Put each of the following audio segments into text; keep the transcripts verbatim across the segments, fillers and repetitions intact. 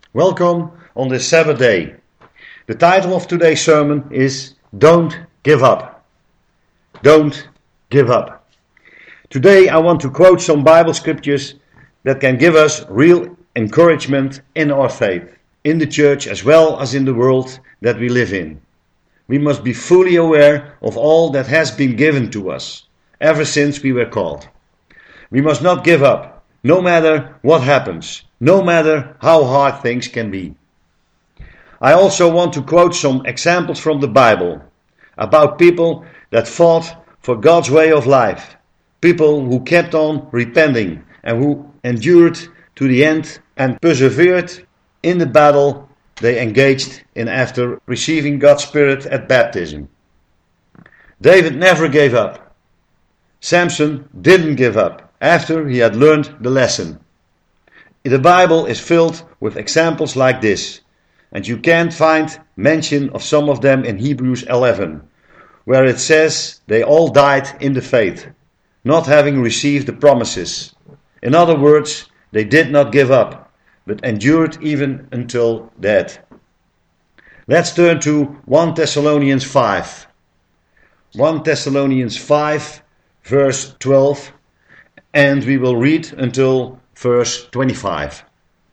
Welcome on this Sabbath day. The title of today's sermon is Don't Give Up. Don't give up. Today I want to quote some Bible scriptures that can give us real encouragement in our faith, in the church as well as in the world that we live in. We must be fully aware of all that has been given to us ever since we were called. We must not give up, no matter what happens, no matter how hard things can be. I also want to quote some examples from the Bible about people that fought for God's way of life, people who kept on repenting and who endured to the end and persevered in the battle they engaged in after receiving God's Spirit at baptism. David never gave up. Samson didn't give up after he had learned the lesson. The Bible is filled with examples like this, and you can find mention of some of them in Hebrews eleven, where it says they all died in the faith, not having received the promises. In other words, they did not give up, but endured even until death. Let's turn to First Thessalonians five. First Thessalonians five, verse twelve, and we will read until verse twenty-five.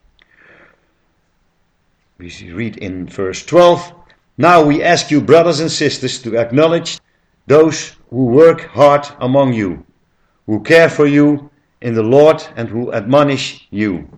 We read in verse twelve, "Now we ask you, brothers and sisters, to acknowledge those who work hard among you, who care for you in the Lord and who admonish you."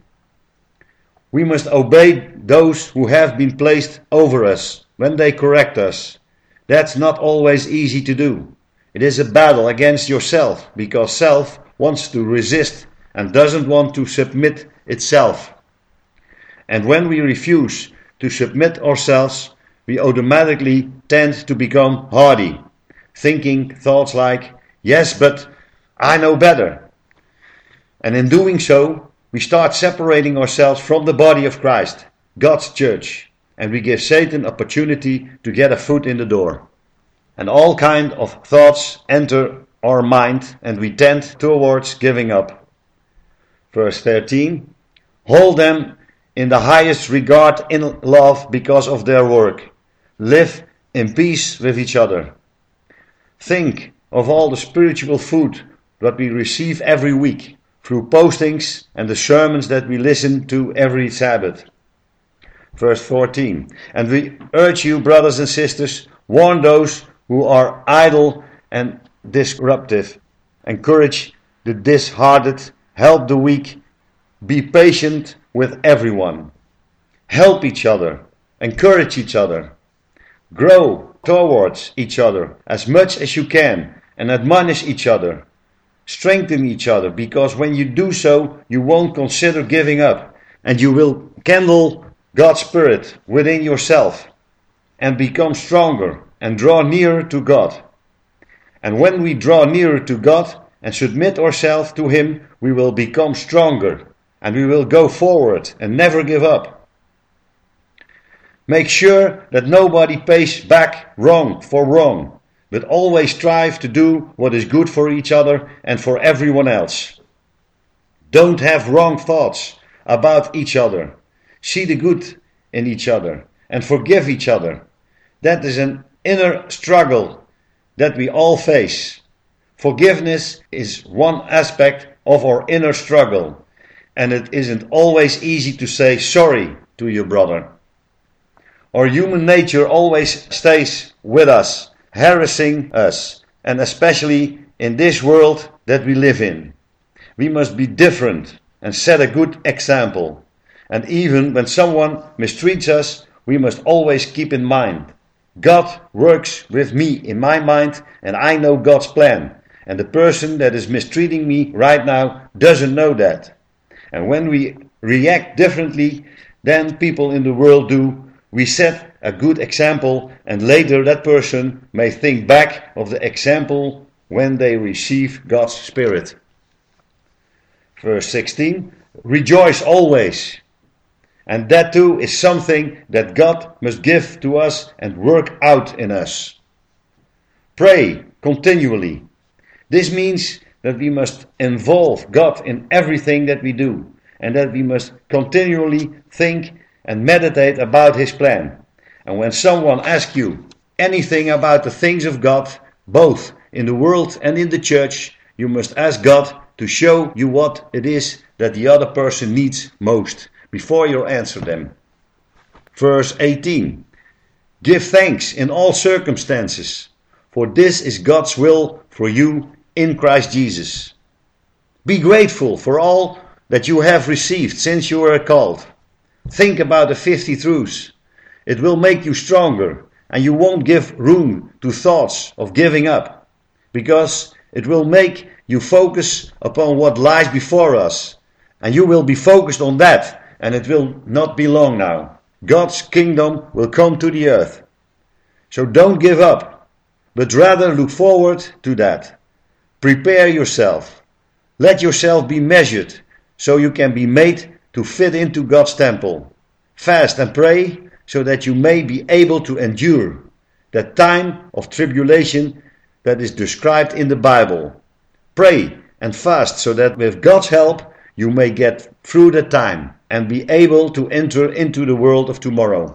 We must obey those who have been placed over us when they correct us. That's not always easy to do. It is a battle against yourself, because self wants to resist and doesn't want to submit itself. And when we refuse to submit ourselves, we automatically tend to become hardy, thinking thoughts like, yes, but I know better. And in doing so, we start separating ourselves from the body of Christ, God's church, and we give Satan opportunity to get a foot in the door. And all kind of thoughts enter our mind, and we tend towards giving up. Verse thirteen, "Hold them in the highest regard in love because of their work. Live in peace with each other." Think of all the spiritual food that we receive every week through postings and the sermons that we listen to every Sabbath. Verse fourteen, "And we urge you, brothers and sisters, warn those who are idle and disruptive. Encourage the disheartened, help the weak, be patient with everyone. Help each other, encourage each other, grow towards each other as much as you can, and admonish each other. Strengthen each other, because when you do so, you won't consider giving up, and you will kindle God's Spirit within yourself, and become stronger, and draw nearer to God. And when we draw nearer to God, and submit ourselves to Him, we will become stronger, and we will go forward and never give up. Make sure that nobody pays back wrong for wrong, but always strive to do what is good for each other and for everyone else. Don't have wrong thoughts about each other. See the good in each other and forgive each other. That is an inner struggle that we all face. Forgiveness is one aspect of our inner struggle, and it isn't always easy to say sorry to your brother. Our human nature always stays with us, harassing us, and especially in this world that we live in. We must be different and set a good example. And even when someone mistreats us, we must always keep in mind, God works with me in my mind, and I know God's plan. And the person that is mistreating me right now doesn't know that. And when we react differently than people in the world do, we set a good example, and later that person may think back of the example when they receive God's Spirit. Verse sixteen, "Rejoice always." And that too is something that God must give to us and work out in us. Pray continually. This means that we must involve God in everything that we do, and that we must continually think and meditate about his plan. And when someone asks you anything about the things of God, both in the world and in the church, you must ask God to show you what it is that the other person needs most before you answer them. Verse eighteen. Give thanks in all circumstances, for this is God's will for you in Christ Jesus. Be grateful for all that you have received since you were called. Think about the fifty truths. It will make you stronger, and you won't give room to thoughts of giving up, because it will make you focus upon what lies before us, and you will be focused on that, and it will not be long now. God's kingdom will come to the earth. So don't give up, but rather look forward to that. Prepare yourself. Let yourself be measured so you can be made to fit into God's temple. Fast and pray so that you may be able to endure that time of tribulation that is described in the Bible. Pray and fast so that with God's help you may get through the time and be able to enter into the world of tomorrow.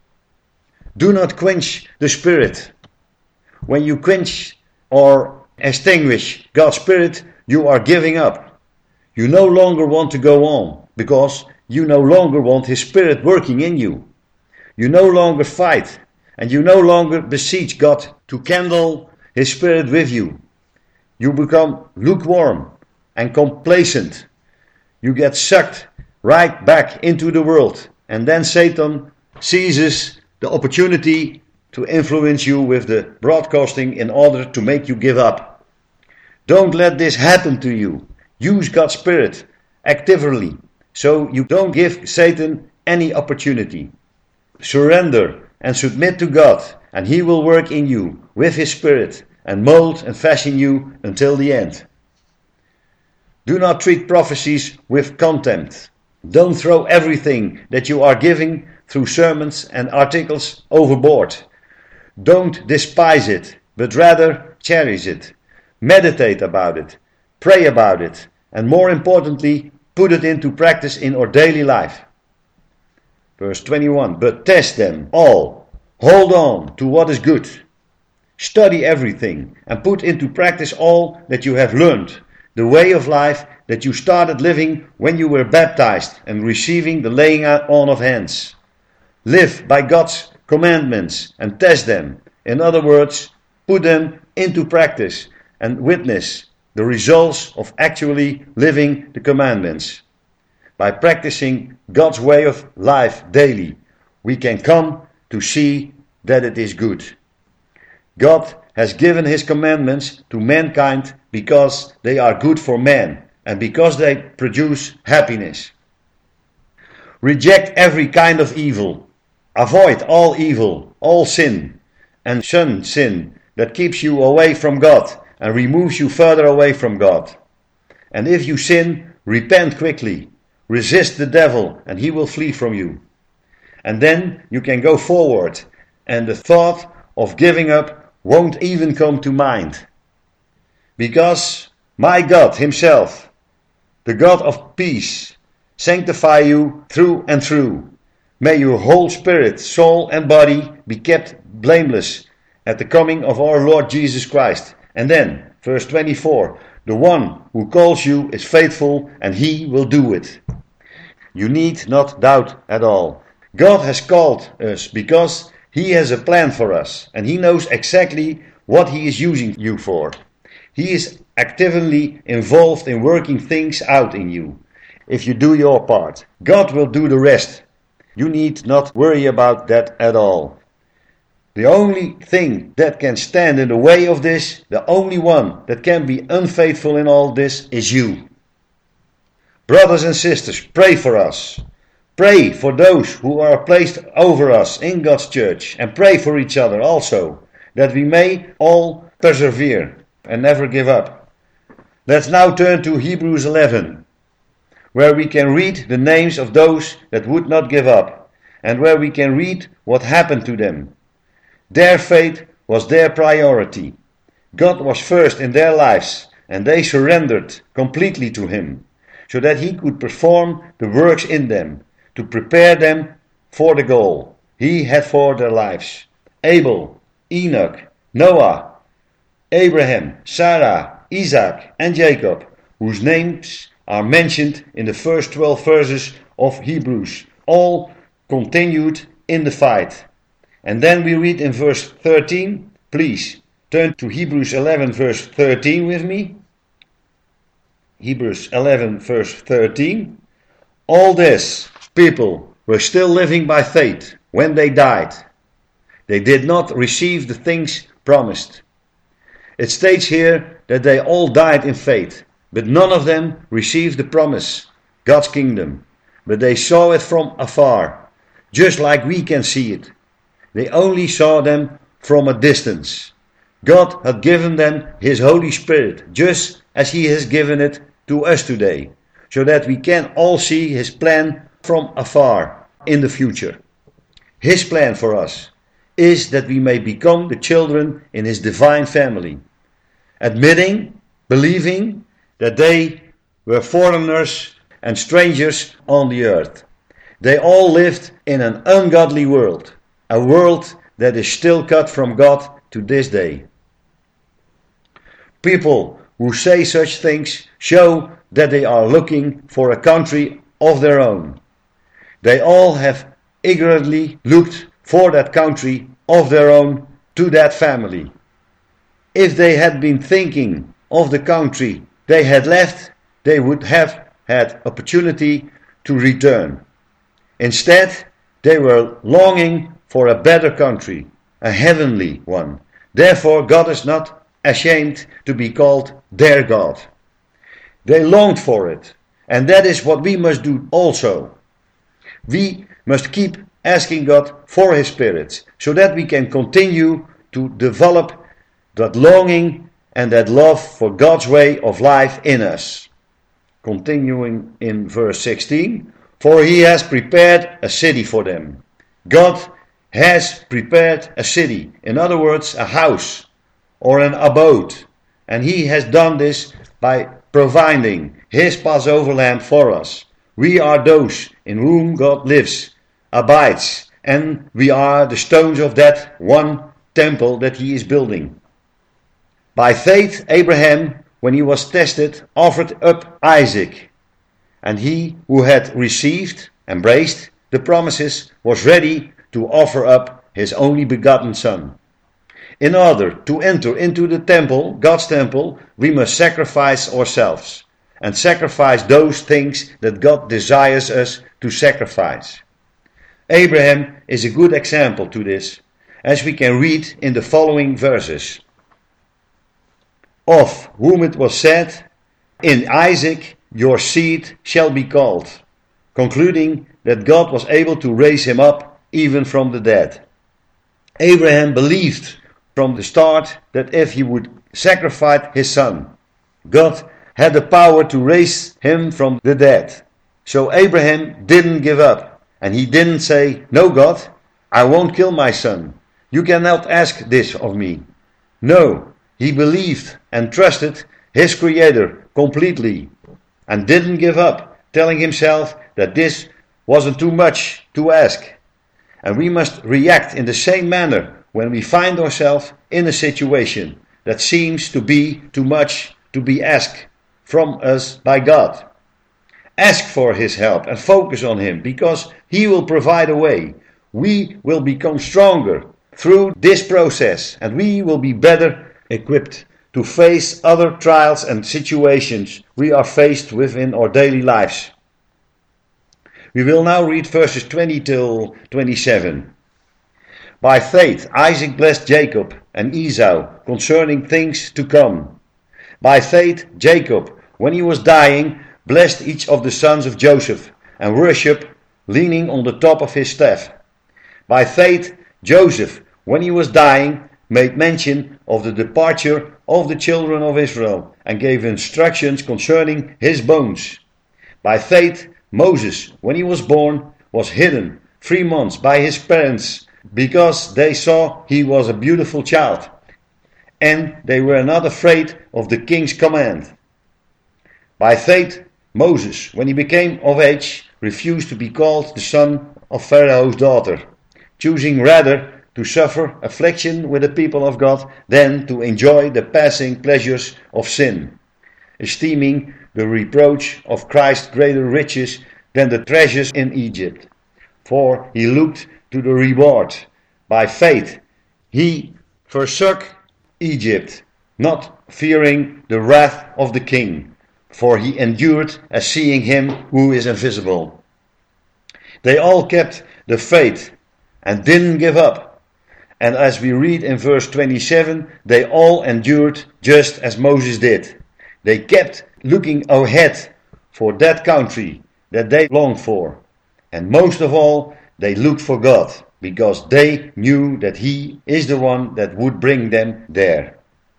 Do not quench the Spirit. When you quench or extinguish God's Spirit, you are giving up. You no longer want to go on because you no longer want His Spirit working in you. You no longer fight and you no longer beseech God to kindle His Spirit with you. You become lukewarm and complacent. You get sucked right back into the world, and then Satan seizes the opportunity to influence you with the broadcasting in order to make you give up. Don't let this happen to you. Use God's Spirit actively so you don't give Satan any opportunity. Surrender and submit to God, and He will work in you with His Spirit and mold and fashion you until the end. Do not treat prophecies with contempt. Don't throw everything that you are giving through sermons and articles overboard. Don't despise it, but rather cherish it. Meditate about it, pray about it, and more importantly, put it into practice in our daily life. Verse twenty-one, but test them all. Hold on to what is good. Study everything and put into practice all that you have learned, the way of life that you started living when you were baptized and receiving the laying on of hands. Live by God's commandments and test them. In other words, put them into practice and witness the results of actually living the commandments. By practicing God's way of life daily, we can come to see that it is good. God has given His commandments to mankind because they are good for man and because they produce happiness. Reject every kind of evil. Avoid all evil, all sin, and shun sin that keeps you away from God and removes you further away from God. And if you sin, repent quickly. Resist the devil and he will flee from you. And then you can go forward, and the thought of giving up won't even come to mind. Because my God Himself, the God of peace, sanctify you through and through. May your whole spirit, soul and body be kept blameless at the coming of our Lord Jesus Christ. And then, verse twenty-four, the one who calls you is faithful and He will do it. You need not doubt at all. God has called us because He has a plan for us and He knows exactly what He is using you for. He is actively involved in working things out in you. If you do your part, God will do the rest. You need not worry about that at all. The only thing that can stand in the way of this, the only one that can be unfaithful in all this, is you. Brothers and sisters, pray for us. Pray for those who are placed over us in God's church, and pray for each other also, that we may all persevere and never give up. Let's now turn to Hebrews eleven, where we can read the names of those that would not give up, and where we can read what happened to them. Their faith was their priority. God was first in their lives, and they surrendered completely to Him, so that He could perform the works in them, to prepare them for the goal he had for their lives. Abel, Enoch, Noah, Abraham, Sarah, Isaac and Jacob, whose names are mentioned in the first twelve verses of Hebrews, all continued in the fight. And then we read in verse thirteen, please turn to Hebrews eleven verse thirteen with me. Hebrews eleven verse thirteen. All these people were still living by faith when they died. They did not receive the things promised. It states here that they all died in faith, but none of them received the promise, God's kingdom. But they saw it from afar, just like we can see it. They only saw them from a distance. God had given them His Holy Spirit, just as He has given it to us today, so that we can all see His plan from afar in the future. His plan for us is that we may become the children in His divine family, admitting, believing that they were foreigners and strangers on the earth. They all lived in an ungodly world, a world that is still cut from God to this day. People who say such things show that they are looking for a country of their own. They all have eagerly looked for that country of their own, to that family. If they had been thinking of the country they had left, they would have had opportunity to return. Instead, they were longing for a better country, a heavenly one. Therefore, God is not ashamed to be called their God. They longed for it, and that is what we must do also. We must keep asking God for His Spirit, so that we can continue to develop that longing and that love for God's way of life in us. Continuing in verse sixteen, for He has prepared a city for them. God has prepared a city, in other words, a house or an abode, and He has done this by providing His Passover lamb for us. We are those in whom God lives, abides, and we are the stones of that one temple that He is building. By faith, Abraham, when he was tested, offered up Isaac, and he who had received, embraced the promises, was ready to offer up his only begotten son. In order to enter into the temple, God's temple, we must sacrifice ourselves, and sacrifice those things that God desires us to sacrifice. Abraham is a good example to this, as we can read in the following verses. Of whom it was said, in Isaac your seed shall be called, concluding that God was able to raise him up even from the dead. Abraham believed from the start that if he would sacrifice his son, God had the power to raise him from the dead. So Abraham didn't give up, and he didn't say, no God, I won't kill my son. You cannot ask this of me. No, he believed and trusted his Creator completely, and didn't give up, telling himself that this wasn't too much to ask. And we must react in the same manner when we find ourselves in a situation that seems to be too much to be asked from us by God. Ask for His help and focus on Him, because He will provide a way. We will become stronger through this process, and we will be better equipped to face other trials and situations we are faced with in our daily lives. We will now read verses twenty till twenty-seven. By faith Isaac blessed Jacob and Esau concerning things to come. By faith Jacob, when he was dying, blessed each of the sons of Joseph, and worshipped, leaning on the top of his staff. By faith Joseph, when he was dying, made mention of the departure of the children of Israel, and gave instructions concerning his bones. By faith Moses, when he was born, was hidden three months by his parents, because they saw he was a beautiful child, and they were not afraid of the king's command. By faith Moses, when he became of age, refused to be called the son of Pharaoh's daughter, choosing rather to suffer affliction with the people of God than to enjoy the passing pleasures of sin, esteeming the reproach of Christ greater riches than the treasures in Egypt. For he looked to the reward. By faith he forsook Egypt, not fearing the wrath of the king, for he endured as seeing him who is invisible. They all kept the faith and didn't give up. And as we read in verse twenty-seven, they all endured just as Moses did. They kept looking ahead for that country that they longed for. And most of all, they looked for God, because they knew that He is the one that would bring them there.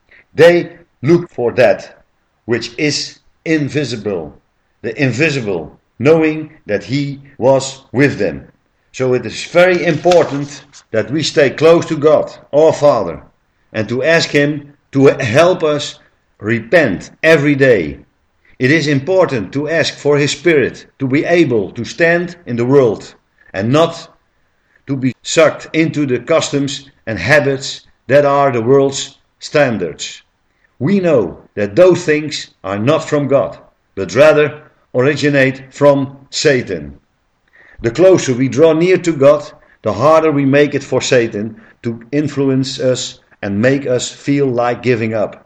They looked for that which is invisible, the invisible, knowing that He was with them. So it is very important that we stay close to God, our Father, and to ask Him to help us repent every day. It is important to ask for His Spirit to be able to stand in the world and not to be sucked into the customs and habits that are the world's standards. We know that those things are not from God, but rather originate from Satan. The closer we draw near to God, the harder we make it for Satan to influence us and make us feel like giving up.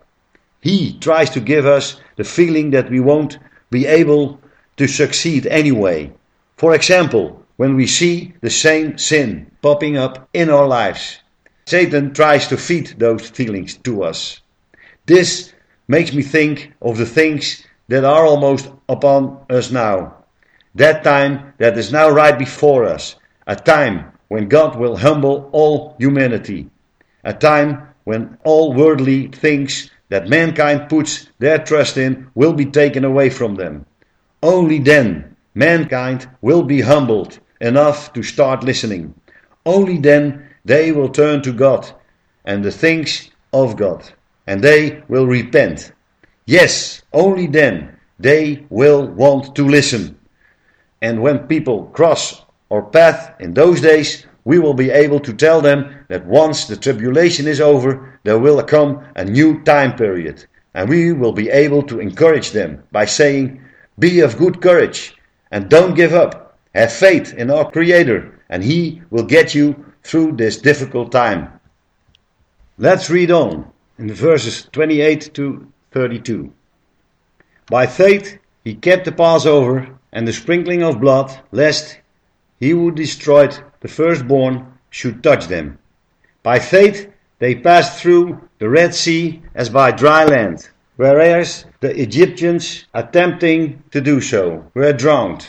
He tries to give us the feeling that we won't be able to succeed anyway. For example, when we see the same sin popping up in our lives, Satan tries to feed those feelings to us. This makes me think of the things that are almost upon us now. That time that is now right before us. A time when God will humble all humanity. A time when all worldly things that mankind puts their trust in will be taken away from them. Only then mankind will be humbled enough to start listening. Only then they will turn to God and the things of God, and they will repent. Yes, only then they will want to listen. And when people cross our path in those days, we will be able to tell them that once the tribulation is over, there will come a new time period. And we will be able to encourage them by saying, be of good courage and don't give up. Have faith in our Creator and He will get you through this difficult time. Let's read on in verses twenty-eight to thirty-two. By faith he kept the Passover and the sprinkling of blood, lest he who destroyed the firstborn should touch them. By faith they passed through the Red Sea as by dry land, whereas the Egyptians, attempting to do so, were drowned.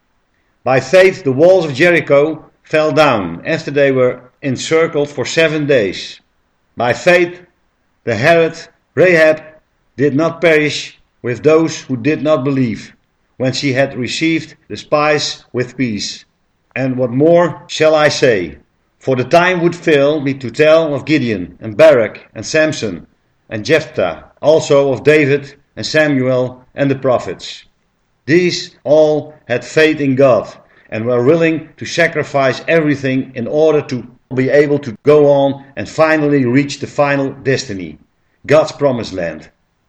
By faith the walls of Jericho fell down after they were encircled for seven days. By faith the harlot Rahab did not perish with those who did not believe, when she had received the spies with peace. And what more shall I say? For the time would fail me to tell of Gideon and Barak and Samson and Jephthah, also of David and Samuel and the prophets. These all had faith in God and were willing to sacrifice everything in order to be able to go on and finally reach the final destiny, God's promised land.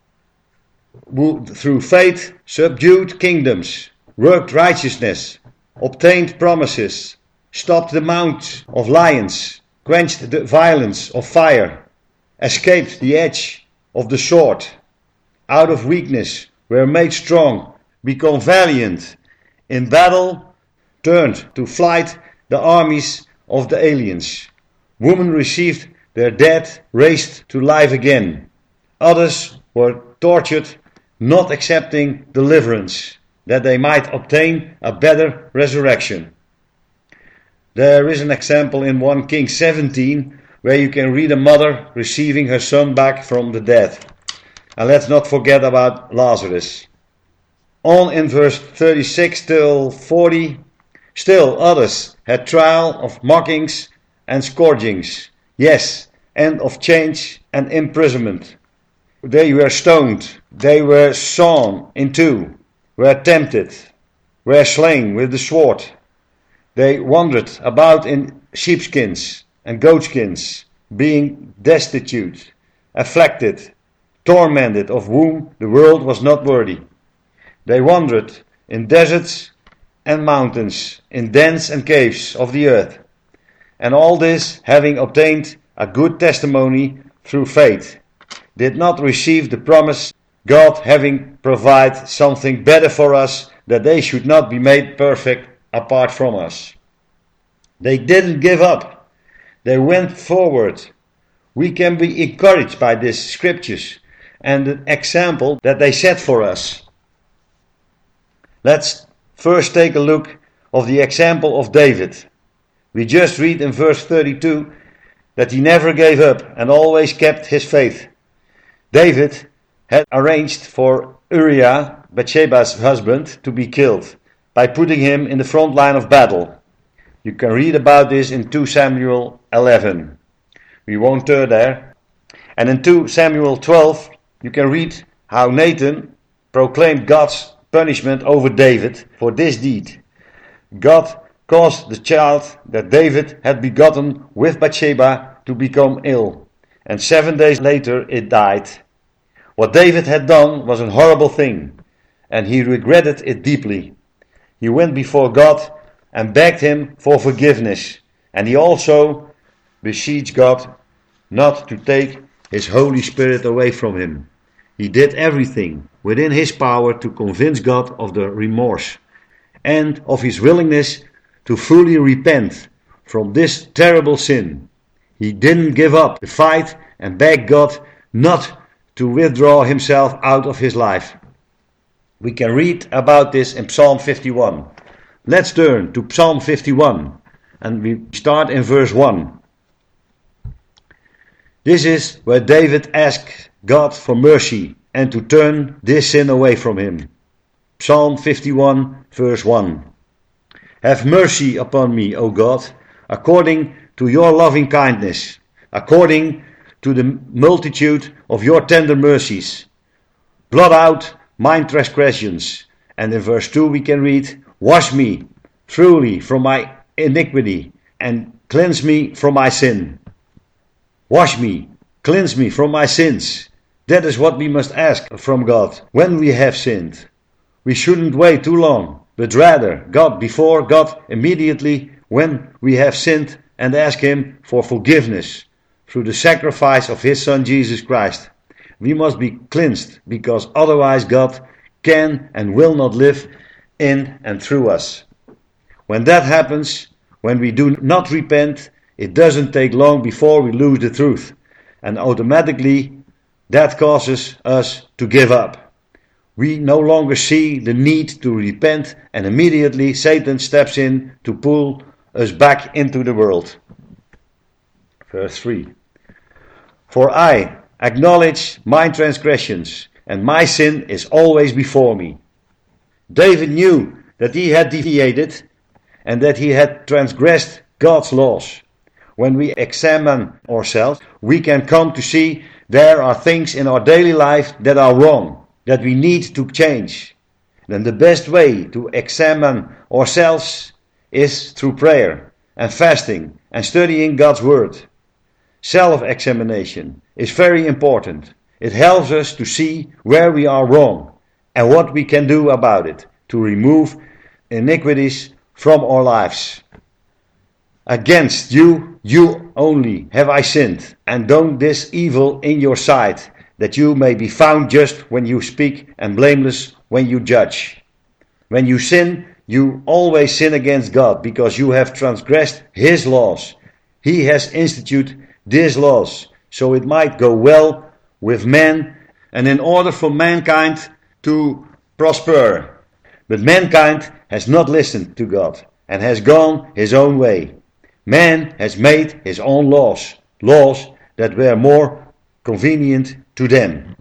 Who through faith subdued kingdoms, worked righteousness, obtained promises, stopped the mouths of lions, quenched the violence of fire, escaped the edge of the sword, out of weakness were made strong, become valiant in battle, turned to flight the armies of the aliens. Women received their dead raised to life again. Others were tortured, not accepting deliverance, that they might obtain a better resurrection. There is an example in First Kings seventeen where you can read a mother receiving her son back from the dead. And let's not forget about Lazarus. On in verse thirty-six till forty, still others had trial of mockings and scourgings, yes, and of chains and imprisonment. They were stoned, they were sawn in two, were tempted, were slain with the sword. They wandered about in sheepskins and goatskins, being destitute, afflicted, tormented, of whom the world was not worthy. They wandered in deserts and mountains, in dens and caves of the earth. And all this, having obtained a good testimony through faith, did not receive the promise, God having provided something better for us, that they should not be made perfect apart from us. They didn't give up. They went forward. We can be encouraged by these scriptures and the example that they set for us. Let's first take a look of the example of David. We just read in verse thirty-two that he never gave up and always kept his faith. David had arranged for Uriah, Bathsheba's husband, to be killed by putting him in the front line of battle. You can read about this in Second Samuel eleven. We won't turn there. And in Second Samuel twelve, you can read how Nathan proclaimed God's punishment over David for this deed. God caused the child that David had begotten with Bathsheba to become ill, and seven days later it died. What David had done was a horrible thing, and he regretted it deeply. He went before God and begged him for forgiveness, and he also beseeched God not to take his Holy Spirit away from him. He did everything within his power to convince God of the remorse and of his willingness to fully repent from this terrible sin. He didn't give up the fight and begged God not to withdraw himself out of his life. We can read about this in Psalm fifty-one. Let's turn to Psalm fifty-one and we start in verse one. This is where David asked God for mercy and to turn this sin away from him. Psalm fifty-one, verse one. Have mercy upon me, O God, according to your loving kindness, according to the multitude of your tender mercies. Blot out mine transgressions. And in verse two we can read, wash me truly from my iniquity and cleanse me from my sin. Wash me, cleanse me from my sins. That is what we must ask from God when we have sinned. We shouldn't wait too long, but rather God before God immediately when we have sinned and ask him for forgiveness through the sacrifice of his Son Jesus Christ. We must be cleansed because otherwise God can and will not live in and through us. When that happens, when we do not repent, it doesn't take long before we lose the truth, and automatically that causes us to give up. We no longer see the need to repent, and immediately Satan steps in to pull us back into the world. Verse three. For I acknowledge my transgressions, and my sin is always before me. David knew that he had deviated and that he had transgressed God's laws. When we examine ourselves, we can come to see there are things in our daily life that are wrong, that we need to change. Then the best way to examine ourselves is through prayer and fasting and studying God's Word. Self-examination is very important. It helps us to see where we are wrong and what we can do about it to remove iniquities from our lives. Against you, you only have I sinned, and done this evil in your sight, that you may be found just when you speak and blameless when you judge. When you sin, you always sin against God, because you have transgressed his laws. He has instituted these laws, so it might go well with men, and in order for mankind to prosper. But mankind has not listened to God, and has gone his own way. Man has made his own laws, laws that were more convenient to them.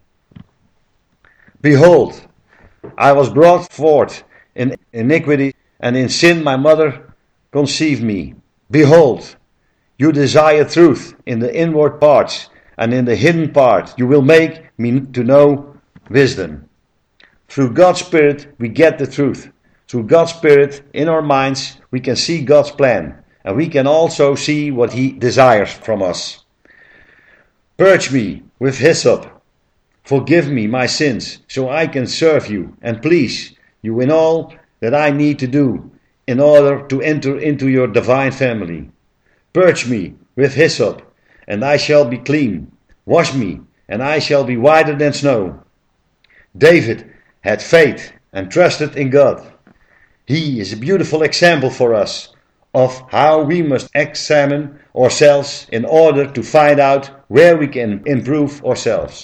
Behold, I was brought forth in iniquity, and in sin my mother conceived me. Behold, you desire truth in the inward parts, and in the hidden part you will make me to know wisdom. Through God's Spirit we get the truth, through God's Spirit in our minds, we can see God's plan, and we can also see what He desires from us. Purge me with hyssop. Forgive me my sins, so I can serve you and please you in all that I need to do in order to enter into your divine family. Purge me with hyssop, and I shall be clean. Wash me, and I shall be whiter than snow. David had faith and trusted in God. He is a beautiful example for us of how we must examine ourselves in order to find out where we can improve ourselves.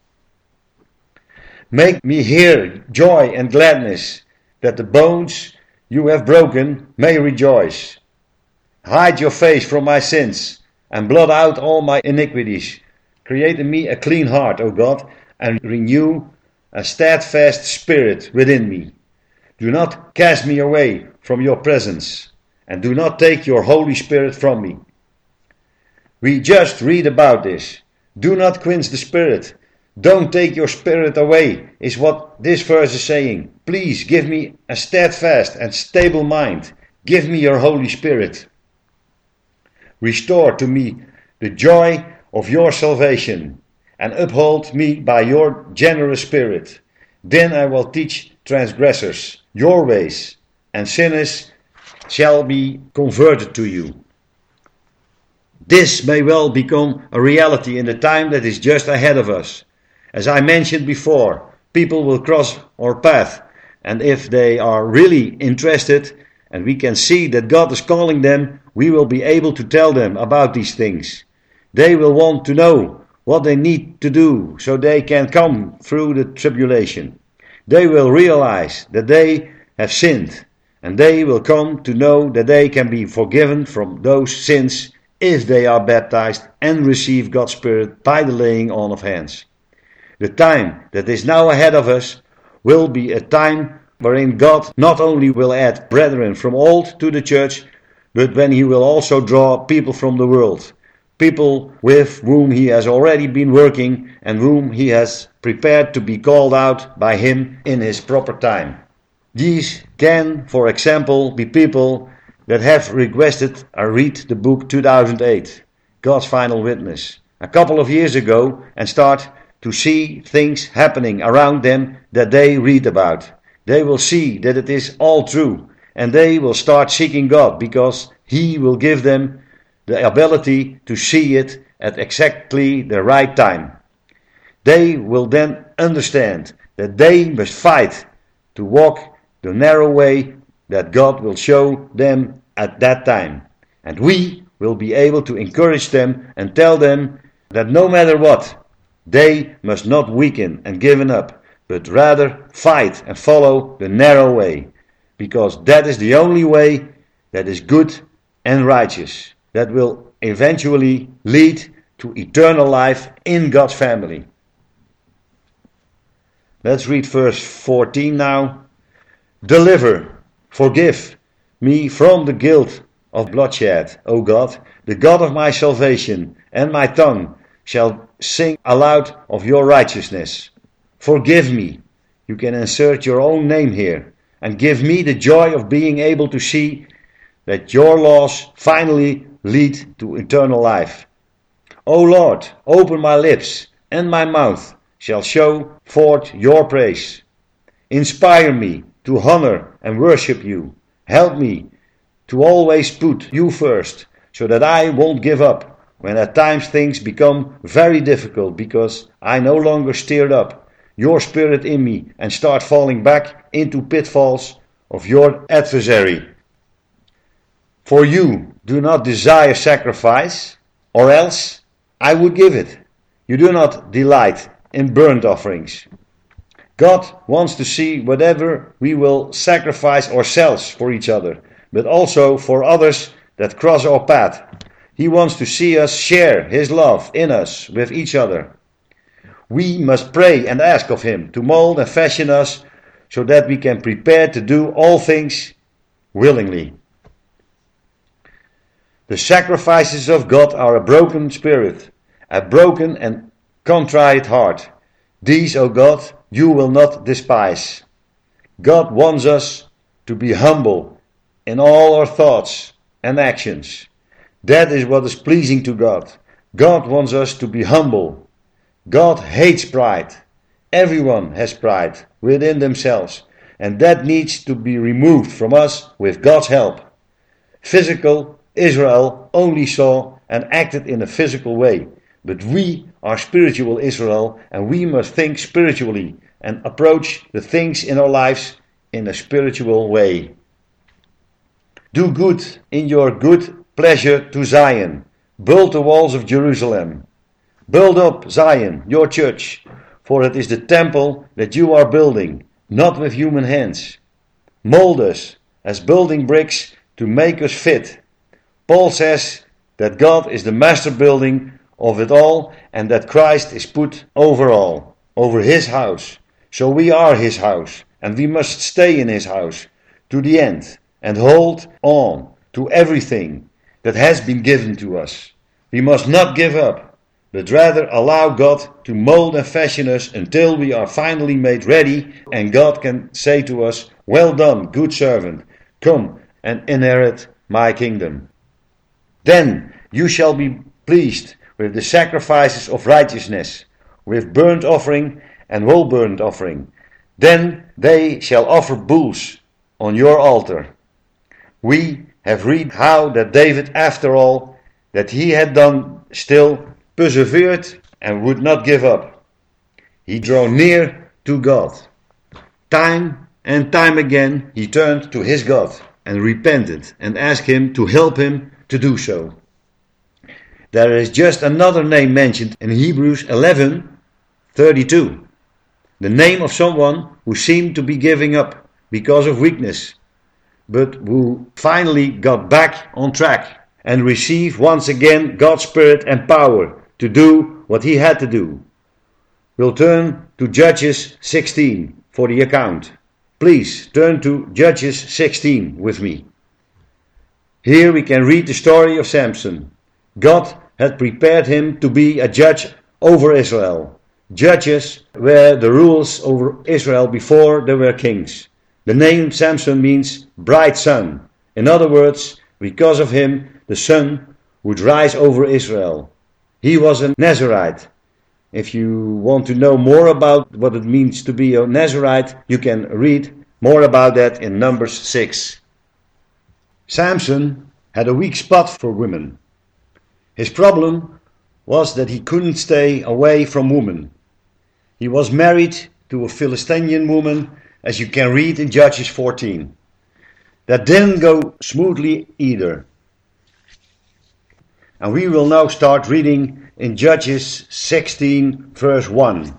Make me hear joy and gladness, that the bones you have broken may rejoice. Hide your face from my sins, and blot out all my iniquities. Create in me a clean heart, O God, and renew a steadfast spirit within me. Do not cast me away from your presence, and do not take your Holy Spirit from me. We just read about this. Do not quench the Spirit. Don't take your spirit away, is what this verse is saying. Please give me a steadfast and stable mind. Give me your Holy Spirit. Restore to me the joy of your salvation, and uphold me by your generous spirit. Then I will teach transgressors your ways, and sinners shall be converted to you. This may well become a reality in the time that is just ahead of us. As I mentioned before, people will cross our path, and if they are really interested and we can see that God is calling them, we will be able to tell them about these things. They will want to know what they need to do so they can come through the tribulation. They will realize that they have sinned, and they will come to know that they can be forgiven from those sins if they are baptized and receive God's Spirit by the laying on of hands. The time that is now ahead of us will be a time wherein God not only will add brethren from old to the church, but when He will also draw people from the world, people with whom He has already been working and whom He has prepared to be called out by Him in His proper time. These can, for example, be people that have requested I read the book two thousand eight, God's Final Witness, a couple of years ago, and start to see things happening around them that they read about. They will see that it is all true, and they will start seeking God because He will give them the ability to see it at exactly the right time. They will then understand that they must fight to walk the narrow way that God will show them at that time. And we will be able to encourage them and tell them that no matter what, they must not weaken and give up, but rather fight and follow the narrow way, because that is the only way that is good and righteous, that will eventually lead to eternal life in God's family. Let's read verse fourteen now. Deliver, forgive me from the guilt of bloodshed, O God, the God of my salvation, and my tongue shall sing aloud of your righteousness. Forgive me. You can insert your own name here, and give me the joy of being able to see that your laws finally lead to eternal life. O Lord, open my lips, and my mouth shall show forth your praise. Inspire me to honor and worship you. Help me to always put you first, so that I won't give up when at times things become very difficult, because I no longer stirred up your spirit in me and start falling back into pitfalls of your adversary. For you do not desire sacrifice, or else I would give it. You do not delight in burnt offerings. God wants to see whatever we will sacrifice ourselves for each other, but also for others that cross our path. He wants to see us share His love in us with each other. We must pray and ask of Him to mold and fashion us so that we can prepare to do all things willingly. The sacrifices of God are a broken spirit, a broken and contrite heart. These, O God, you will not despise. God wants us to be humble in all our thoughts and actions. That is what is pleasing to God. God wants us to be humble. God hates pride. Everyone has pride within themselves, and that needs to be removed from us with God's help. Physical Israel only saw and acted in a physical way, but we are spiritual Israel, and we must think spiritually and approach the things in our lives in a spiritual way. Do good in your good pleasure to Zion. Build the walls of Jerusalem. Build up Zion, your church, for it is the temple that you are building, not with human hands. Mold us as building bricks to make us fit. Paul says that God is the master building of it all, and that Christ is put over all, over his house. So we are his house, and we must stay in his house to the end and hold on to everything that has been given to us. We must not give up, but rather allow God to mold and fashion us until we are finally made ready, and God can say to us, "Well done, good servant, come and inherit my kingdom." Then you shall be pleased with the sacrifices of righteousness, with burnt offering and whole burnt offering. Then they shall offer bulls on your altar. We have read how that David, after all that he had done, still persevered and would not give up. He drew near to God. Time and time again he turned to his God and repented and asked him to help him to do so. There is just another name mentioned in Hebrews eleven thirty-two. The name of someone who seemed to be giving up because of weakness, but who finally got back on track and received once again God's Spirit and power to do what he had to do. We'll turn to Judges sixteen for the account. Please turn to Judges sixteen with me. Here we can read the story of Samson. God had prepared him to be a judge over Israel. Judges were the rules over Israel before there were kings. The name Samson means bright sun. In other words, because of him, the sun would rise over Israel. He was a Nazirite. If you want to know more about what it means to be a Nazirite, you can read more about that in Numbers six. Samson had a weak spot for women. His problem was that he couldn't stay away from women. He was married to a Philistine woman, as you can read in Judges fourteen. That didn't go smoothly either. And we will now start reading in Judges sixteen verse one.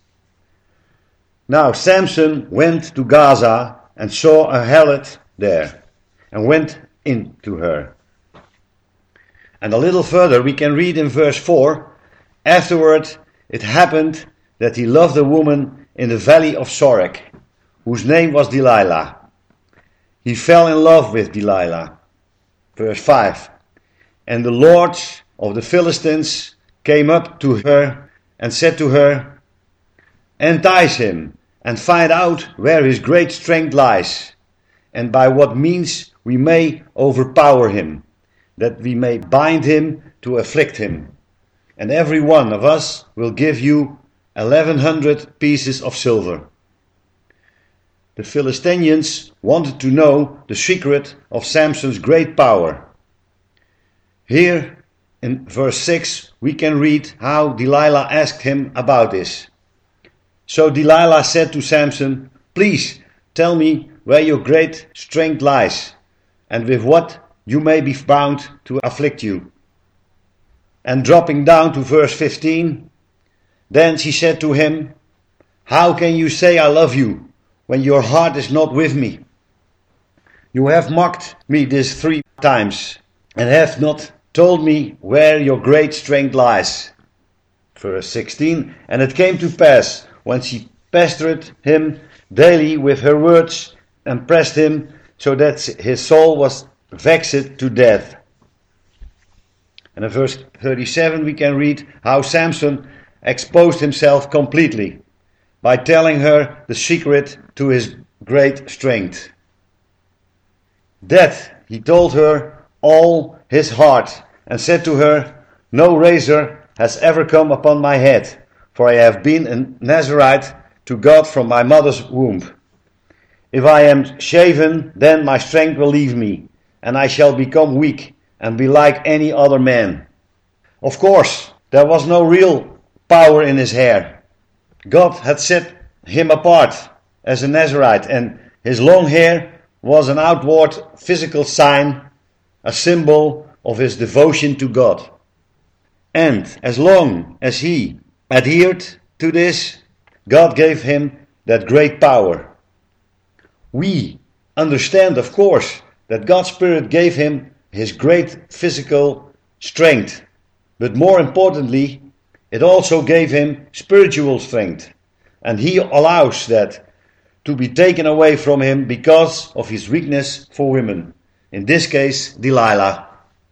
Now Samson went to Gaza and saw a harlot there, and went into her. And a little further we can read in verse four, afterward it happened that he loved a woman in the valley of Sorek, whose name was Delilah. He fell in love with Delilah. Verse five. And the lords of the Philistines came up to her and said to her, "Entice him and find out where his great strength lies, and by what means we may overpower him, that we may bind him to afflict him. And every one of us will give you eleven hundred pieces of silver." The Philistines wanted to know the secret of Samson's great power. Here in verse six we can read how Delilah asked him about this. So Delilah said to Samson, "Please tell me where your great strength lies, and with what you may be bound to afflict you." And dropping down to verse fifteen, then she said to him, "How can you say I love you when your heart is not with me? You have mocked me this three times, and have not told me where your great strength lies." Verse sixteen, and it came to pass, when she pestered him daily with her words, and pressed him, so that his soul was vexed to death. And in verse thirty-seven we can read how Samson exposed himself completely by telling her the secret to his great strength. That he told her all his heart, and said to her, "No razor has ever come upon my head, for I have been a Nazarite to God from my mother's womb. If I am shaven, then my strength will leave me, and I shall become weak and be like any other man." Of course, there was no real power in his hair. God had set him apart as a Nazarite, and his long hair was an outward physical sign, a symbol of his devotion to God. And as long as he adhered to this, God gave him that great power. We understand, of course, that God's Spirit gave him his great physical strength, but more importantly, it also gave him spiritual strength, and he allows that to be taken away from him because of his weakness for women, in this case Delilah.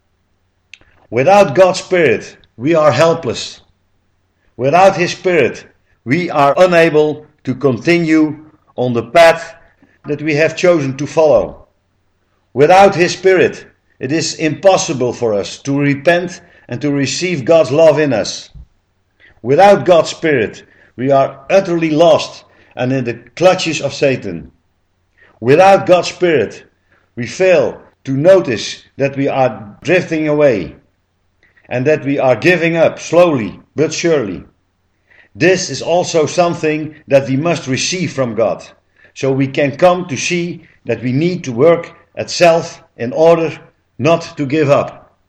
Without God's Spirit, we are helpless. Without his Spirit, we are unable to continue on the path that we have chosen to follow. Without his Spirit, it is impossible for us to repent and to receive God's love in us. Without God's Spirit, we are utterly lost and in the clutches of Satan. Without God's Spirit, we fail to notice that we are drifting away and that we are giving up slowly but surely. This is also something that we must receive from God, so we can come to see that we need to work at self in order not to give up.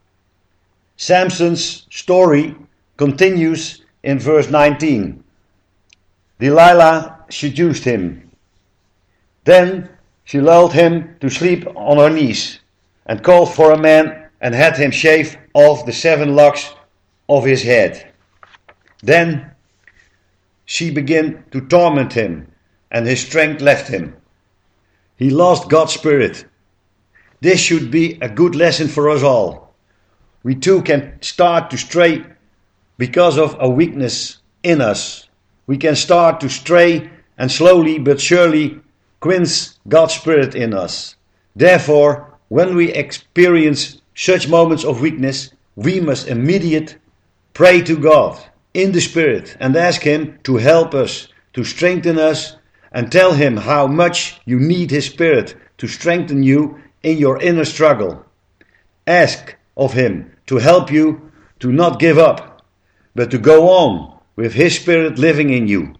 Samson's story continues in verse nineteen. Delilah seduced him. Then she lulled him to sleep on her knees, and called for a man, and had him shave off the seven locks of his head. Then she began to torment him, and his strength left him. He lost God's Spirit. This should be a good lesson for us all. We too can start to stray because of a weakness in us. We can start to stray and slowly but surely quench God's Spirit in us. Therefore, when we experience such moments of weakness, we must immediately pray to God in the Spirit and ask Him to help us, to strengthen us, and tell Him how much you need His Spirit to strengthen you in your inner struggle. Ask of Him to help you to not give up, but to go on with His Spirit living in you.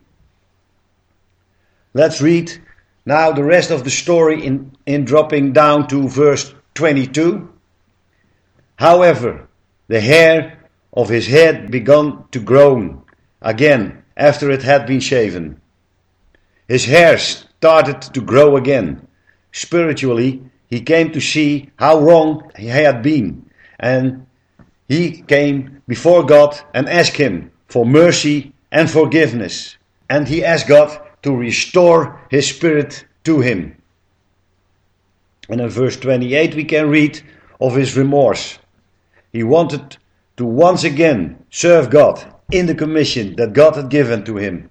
Let's read now the rest of the story in, in dropping down to verse twenty-two. However, the hair of his head began to grow again after it had been shaven. His hair started to grow again. Spiritually, he came to see how wrong he had been, and he came before God and asked Him for mercy and forgiveness. And he asked God to restore His Spirit to him. And in verse twenty-eight we can read of his remorse. He wanted to once again serve God in the commission that God had given to him.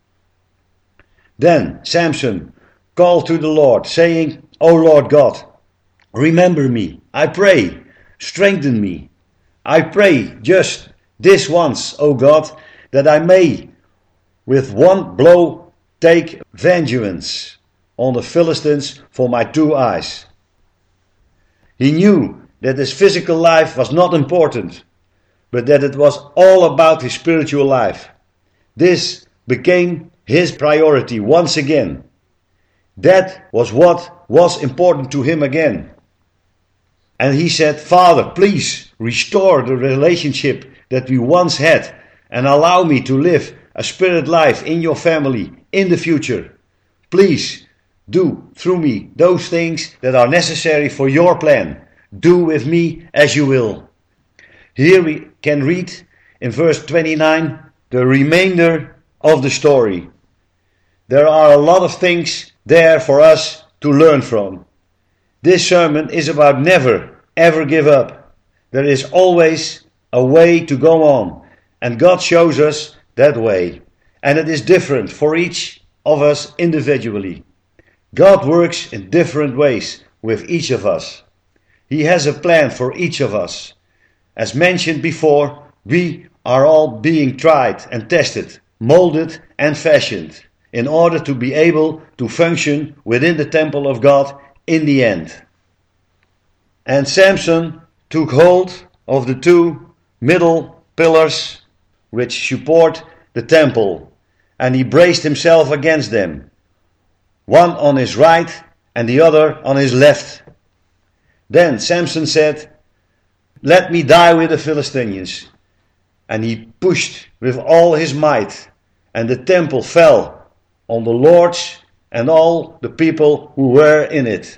Then Samson called to the Lord, saying, O Lord God, remember me, I pray, strengthen me. I pray just this once, O God, that I may with one blow take vengeance on the Philistines for my two eyes. He knew that his physical life was not important, but that it was all about his spiritual life. This became his priority once again. That was what was important to him again. And he said, Father, please restore the relationship that we once had and allow me to live a spirit life in your family in the future. Please do through me those things that are necessary for your plan. Do with me as you will. Here we can read in verse twenty-nine the remainder of the story. There are a lot of things there for us to learn from. This sermon is about never, ever give up. There is always a way to go on, and God shows us that way. And it is different for each of us individually. God works in different ways with each of us. He has a plan for each of us. As mentioned before, we are all being tried and tested, molded and fashioned, in order to be able to function within the temple of God in the end. And Samson took hold of the two middle pillars which support the temple, and he braced himself against them, one on his right and the other on his left. Then Samson said, "Let me die with the Philistines." And he pushed with all his might, and the temple fell on the lords and all the people who were in it.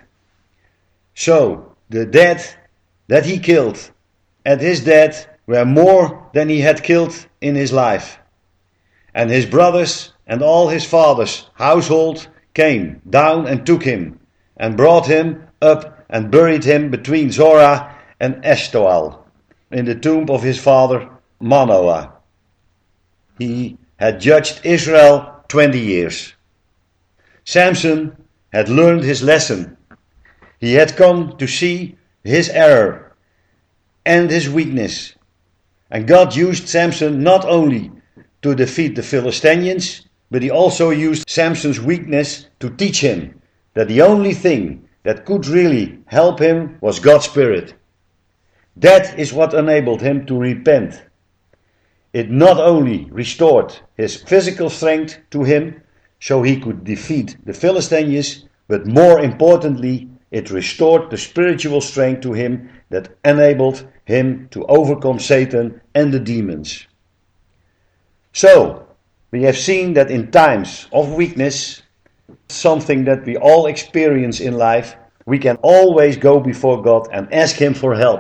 So the dead that he killed at his death were more than he had killed in his life. And his brothers and all his father's household came down and took him, and brought him up and buried him between Zorah and Eshtaol, in the tomb of his father Manoah. He had judged Israel twenty years. Samson had learned his lesson. He had come to see his error and his weakness. And God used Samson not only to defeat the Philistines, but he also used Samson's weakness to teach him that the only thing that could really help him was God's Spirit. That is what enabled him to repent. It not only restored his physical strength to him so he could defeat the Philistines, but more importantly, it restored the spiritual strength to him that enabled him to overcome Satan and the demons. So, we have seen that in times of weakness, something that we all experience in life, we can always go before God and ask Him for help.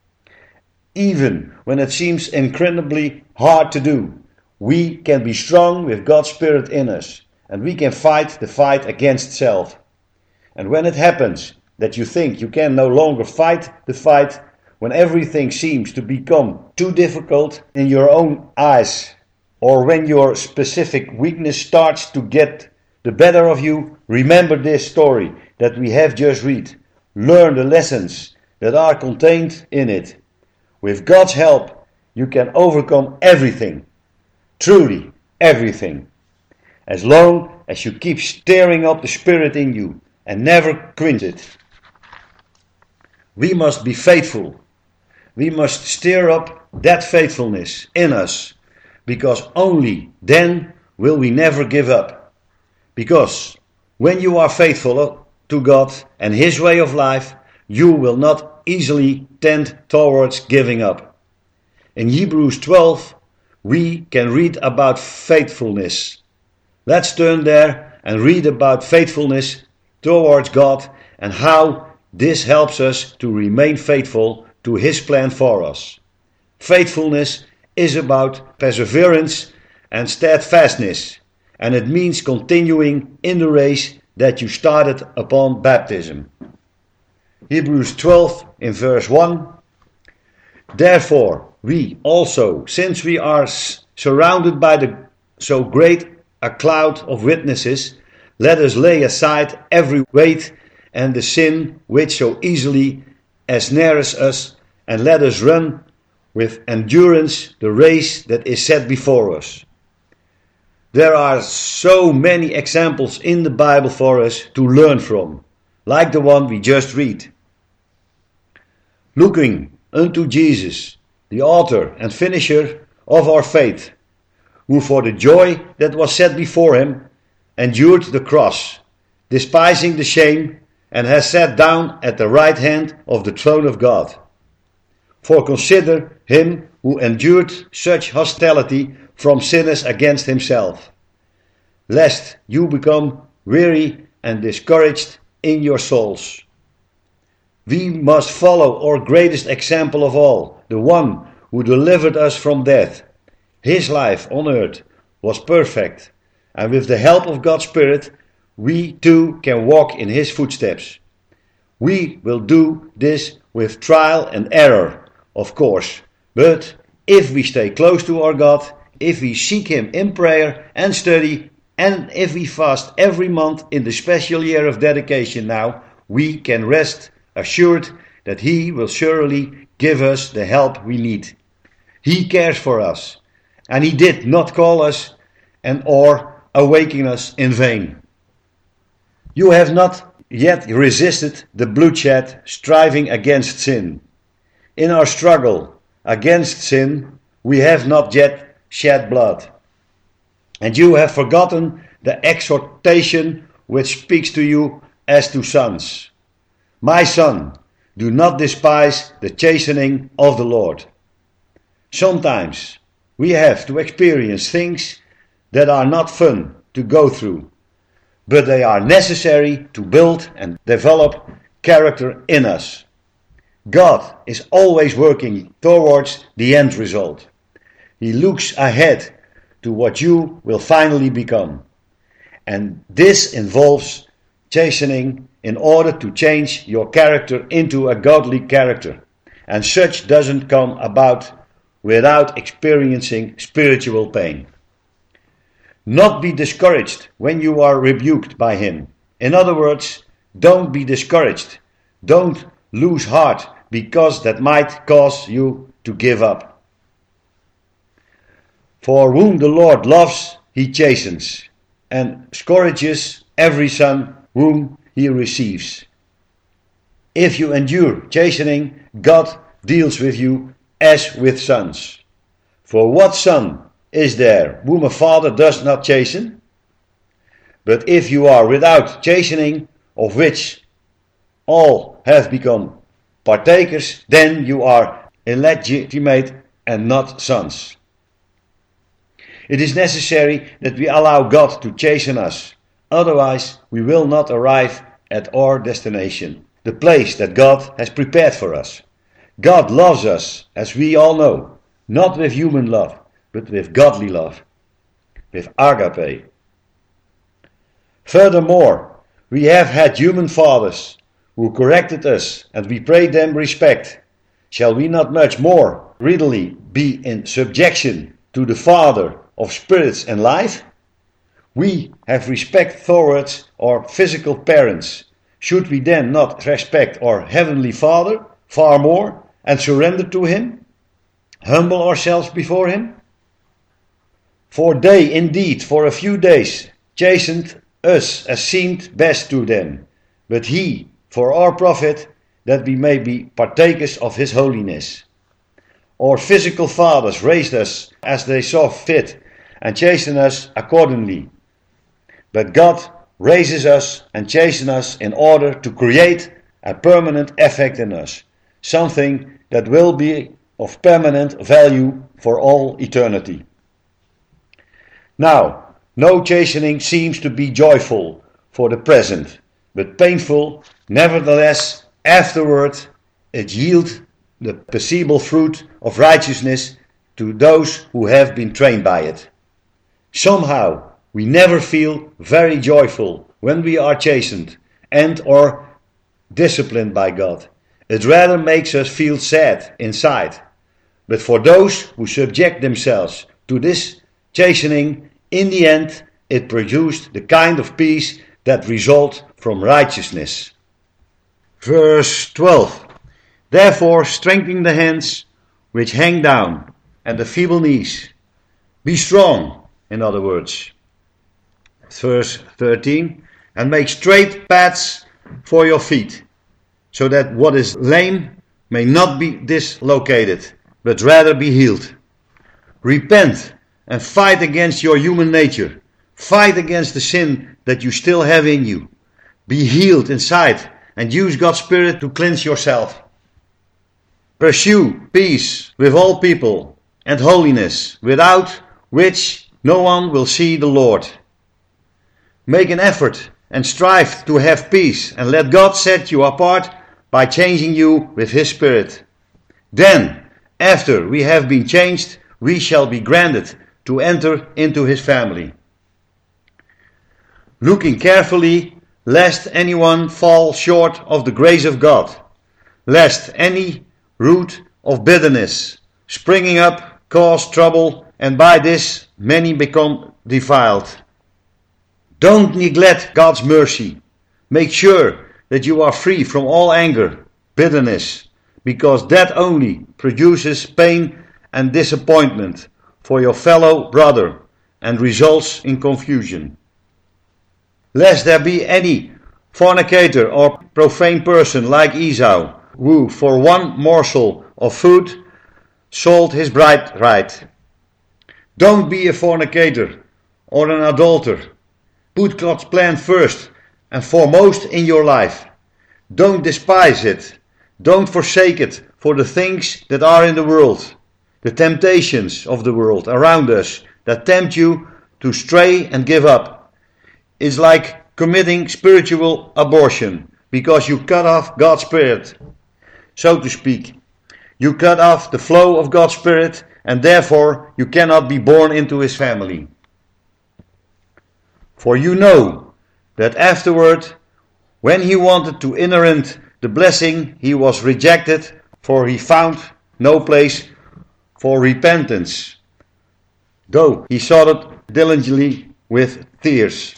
Even when it seems incredibly hard to do, we can be strong with God's Spirit in us, and we can fight the fight against self. And when it happens that you think you can no longer fight the fight, when everything seems to become too difficult in your own eyes, or when your specific weakness starts to get the better of you, remember this story that we have just read. Learn the lessons that are contained in it. With God's help, you can overcome everything. Truly, everything. As long as you keep stirring up the Spirit in you and never quench it. We must be faithful. We must stir up that faithfulness in us, because only then will we never give up. Because when you are faithful to God and His way of life, you will not easily tend towards giving up. In Hebrews twelve, we can read about faithfulness. Let's turn there and read about faithfulness towards God and how this helps us to remain faithful to His plan for us. Faithfulness is about perseverance and steadfastness, and it means continuing in the race that you started upon baptism. Hebrews twelve in verse one. Therefore we also, since we are surrounded by the, so great a cloud of witnesses, let us lay aside every weight and the sin which so easily ensnares us, and let us run with endurance the race that is set before us. There are so many examples in the Bible for us to learn from, like the one we just read. Looking unto Jesus, the author and finisher of our faith, who for the joy that was set before him endured the cross, despising the shame, and has sat down at the right hand of the throne of God. For consider him who endured such hostility from sinners against himself, lest you become weary and discouraged in your souls. We must follow our greatest example of all, the one who delivered us from death. His life on earth was perfect, and with the help of God's Spirit, we too can walk in His footsteps. We will do this with trial and error, of course, but if we stay close to our God, if we seek Him in prayer and study, and if we fast every month in the special year of dedication now, we can rest assured that He will surely give us the help we need. He cares for us, and He did not call us and or awaken us in vain. You have not yet resisted the bloodshed striving against sin. In our struggle against sin, we have not yet shed blood. And you have forgotten the exhortation which speaks to you as to sons. My son, do not despise the chastening of the Lord. Sometimes we have to experience things that are not fun to go through, but they are necessary to build and develop character in us. God is always working towards the end result. He looks ahead to what you will finally become. And this involves chastening in order to change your character into a godly character. And such doesn't come about without experiencing spiritual pain. Not be discouraged when you are rebuked by Him. In other words, don't be discouraged. Don't lose heart, because that might cause you to give up. For whom the Lord loves, He chastens, and scourges every son whom He receives. If you endure chastening, God deals with you as with sons. For what son is there whom a father does not chasten? But if you are without chastening, of which all have become partakers, then you are illegitimate and not sons. It is necessary that we allow God to chasten us, otherwise we will not arrive at our destination, the place that God has prepared for us. God loves us, as we all know, not with human love, but with godly love, with agape. Furthermore, we have had human fathers who corrected us, and we pay them respect. Shall we not much more readily be in subjection to the Father of spirits and life? We have respect towards our physical parents. Should we then not respect our Heavenly Father far more and surrender to Him? Humble ourselves before Him? For they indeed for a few days chastened us as seemed best to them, but He for our profit, that we may be partakers of His holiness. Our physical fathers raised us as they saw fit and chastened us accordingly. But God raises us and chastens us in order to create a permanent effect in us, something that will be of permanent value for all eternity. Now, no chastening seems to be joyful for the present, but painful. Nevertheless, afterward it yields the perceivable fruit of righteousness to those who have been trained by it. Somehow, we never feel very joyful when we are chastened and or disciplined by God. It rather makes us feel sad inside. But for those who subject themselves to this chastening, in the end, it produced the kind of peace that results from righteousness. Verse twelve. Therefore strengthen the hands which hang down and the feeble knees. Be strong, in other words. Verse thirteen. And make straight paths for your feet, so that what is lame may not be dislocated, but rather be healed. Repent and fight against your human nature. Fight against the sin that you still have in you. Be healed inside and use God's Spirit to cleanse yourself. Pursue peace with all people and holiness, without which no one will see the Lord. Make an effort and strive to have peace, and let God set you apart by changing you with His Spirit. Then, after we have been changed, we shall be granted to enter into His family. Looking carefully, lest anyone fall short of the grace of God, lest any root of bitterness springing up cause trouble, and by this many become defiled. Don't neglect God's mercy. Make sure that you are free from all anger, bitterness, because that only produces pain and disappointment for your fellow brother and results in confusion. Lest there be any fornicator or profane person like Esau, who for one morsel of food sold his birthright. Don't be a fornicator or an adulterer. Put God's plan first and foremost in your life. Don't despise it. Don't forsake it for the things that are in the world, the temptations of the world around us that tempt you to stray and give up. It's like committing spiritual abortion because you cut off God's Spirit, so to speak. You cut off the flow of God's Spirit, and therefore you cannot be born into His family. For you know that afterward, when he wanted to inherit the blessing, he was rejected, for he found no place for repentance, though he sought it diligently with tears.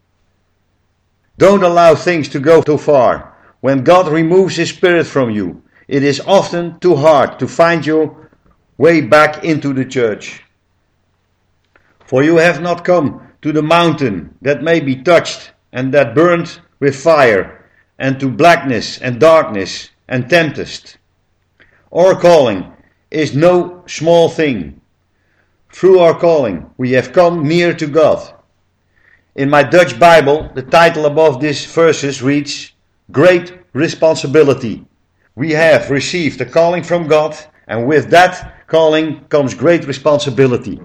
Don't allow things to go too far. When God removes His Spirit from you, it is often too hard to find your way back into the church. For you have not come to the mountain that may be touched and that burned with fire, and to blackness and darkness and tempest. Our calling is no small thing. Through our calling we have come near to God. In my Dutch Bible, the title above these verses reads, Great Responsibility. We have received a calling from God, and with that calling comes great responsibility.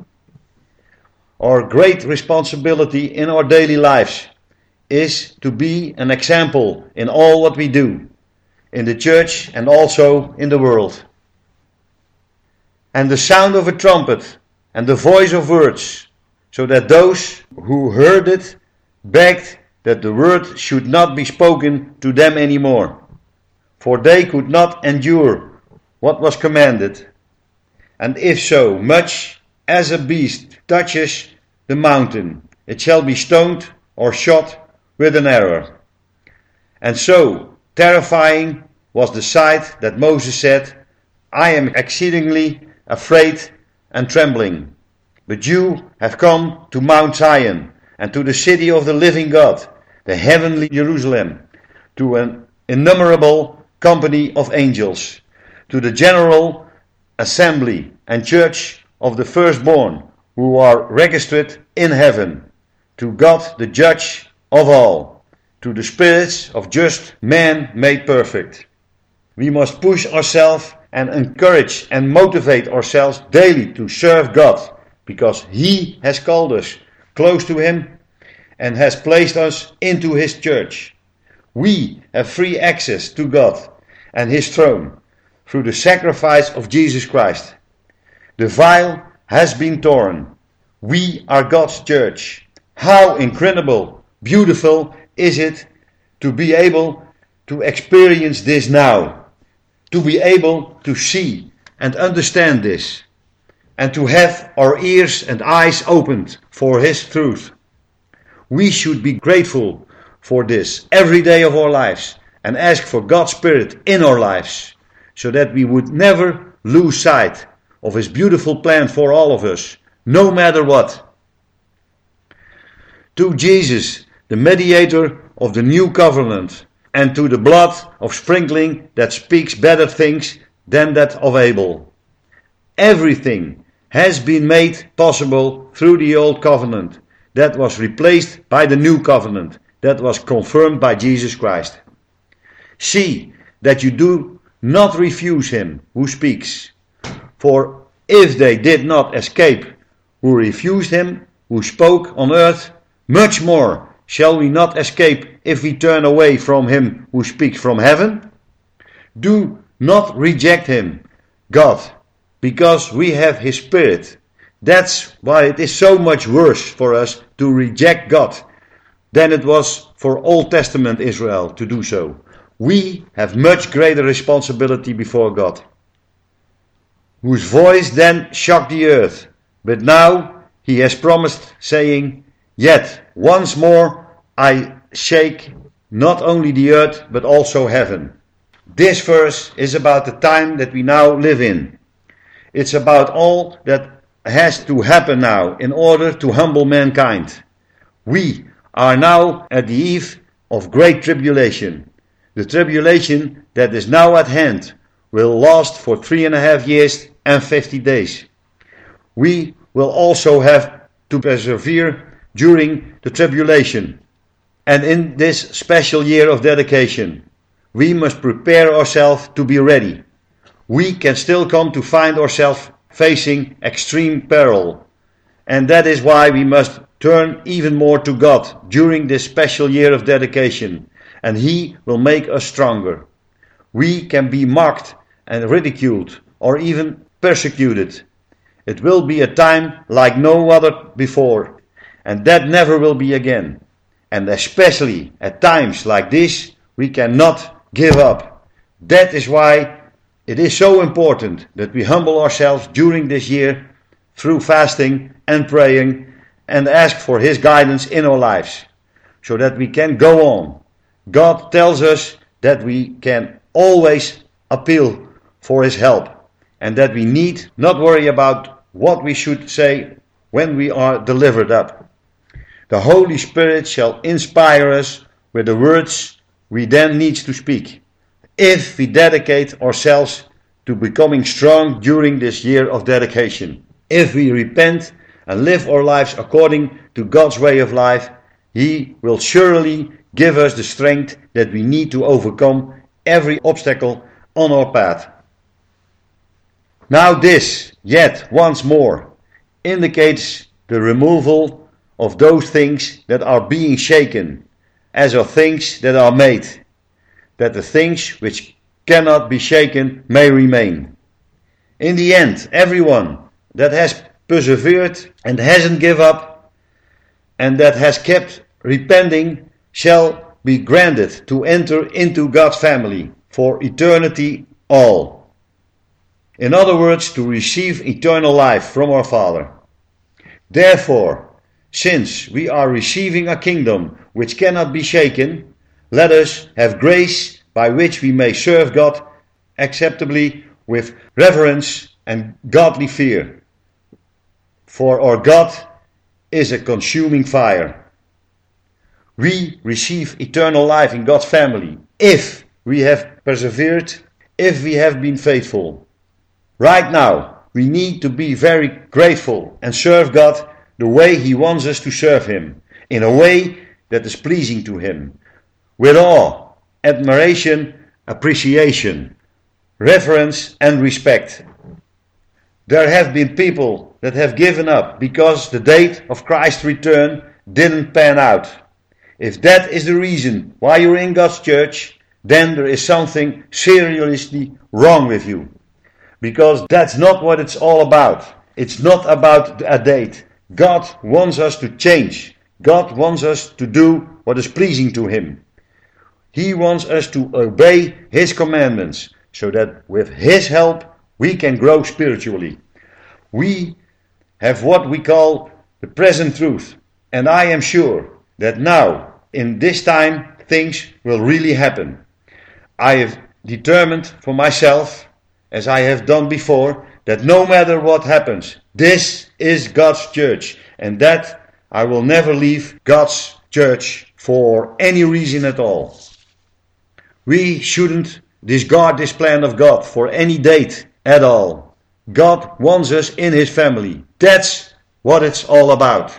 Our great responsibility in our daily lives is to be an example in all what we do, in the church and also in the world. And the sound of a trumpet and the voice of words, so that those who heard it begged that the word should not be spoken to them anymore, for they could not endure what was commanded. And if so much as a beast touches the mountain, it shall be stoned or shot with an arrow. And so terrifying was the sight that Moses said, I am exceedingly afraid and trembling. But you have come to Mount Zion, and to the city of the living God, the heavenly Jerusalem, to an innumerable company of angels, to the general assembly and church of the firstborn, who are registered in heaven, to God the judge of all, to the spirits of just men made perfect. We must push ourselves and encourage and motivate ourselves daily to serve God, because He has called us close to Him and has placed us into His church. We have free access to God and His throne through the sacrifice of Jesus Christ. The veil has been torn. We are God's church. How incredible, beautiful is it to be able to experience this now, to be able to see and understand this, and to have our ears and eyes opened for His truth. We should be grateful for this every day of our lives and ask for God's Spirit in our lives, so that we would never lose sight of His beautiful plan for all of us, no matter what. To Jesus, the mediator of the new covenant, and to the blood of sprinkling that speaks better things than that of Abel. Everything has been made possible through the old covenant that was replaced by the new covenant that was confirmed by Jesus Christ. See that you do not refuse Him who speaks. For if they did not escape who refused Him who spoke on earth, much more shall we not escape if we turn away from Him who speaks from heaven? Do not reject Him, God, because we have His Spirit. That's why it is so much worse for us to reject God than it was for Old Testament Israel to do so. We have much greater responsibility before God, whose voice then shocked the earth. But now He has promised, saying, Yet once more I shake not only the earth but also heaven. This verse is about the time that we now live in. It's about all that has to happen now in order to humble mankind. We are now at the eve of great tribulation. The tribulation that is now at hand will last for three and a half years and fifty days. We will also have to persevere during the tribulation. And in this special year of dedication, we must prepare ourselves to be ready. We can still come to find ourselves facing extreme peril. And that is why we must turn even more to God during this special year of dedication. And He will make us stronger. We can be mocked and ridiculed or even persecuted. It will be a time like no other before. And that never will be again. And especially at times like this, we cannot give up. That is why it is so important that we humble ourselves during this year through fasting and praying and ask for His guidance in our lives so that we can go on. God tells us that we can always appeal for His help and that we need not worry about what we should say when we are delivered up. The Holy Spirit shall inspire us with the words we then need to speak, if we dedicate ourselves to becoming strong during this year of dedication. If we repent and live our lives according to God's way of life, He will surely give us the strength that we need to overcome every obstacle on our path. Now this, yet once more, indicates the removal of those things that are being shaken, as of things that are made, that the things which cannot be shaken may remain. In the end, everyone that has persevered and hasn't given up, and that has kept repenting, shall be granted to enter into God's family for eternity all. In other words, to receive eternal life from our Father. Therefore, since we are receiving a kingdom which cannot be shaken, let us have grace by which we may serve God acceptably with reverence and godly fear. For our God is a consuming fire. We receive eternal life in God's family if we have persevered, if we have been faithful. Right now, we need to be very grateful and serve God the way He wants us to serve Him, in a way that is pleasing to Him, with awe, admiration, appreciation, reverence and respect. There have been people that have given up because the date of Christ's return didn't pan out. If that is the reason why you're in God's church, then there is something seriously wrong with you. Because that's not what it's all about. It's not about a date. God wants us to change. God wants us to do what is pleasing to Him. He wants us to obey His commandments so that with His help we can grow spiritually. We have what we call the present truth. And I am sure that now, in this time, things will really happen. I have determined for myself, as I have done before, that no matter what happens, this is God's church, and that I will never leave God's church for any reason at all. We shouldn't discard this plan of God for any date at all. God wants us in His family. That's what it's all about.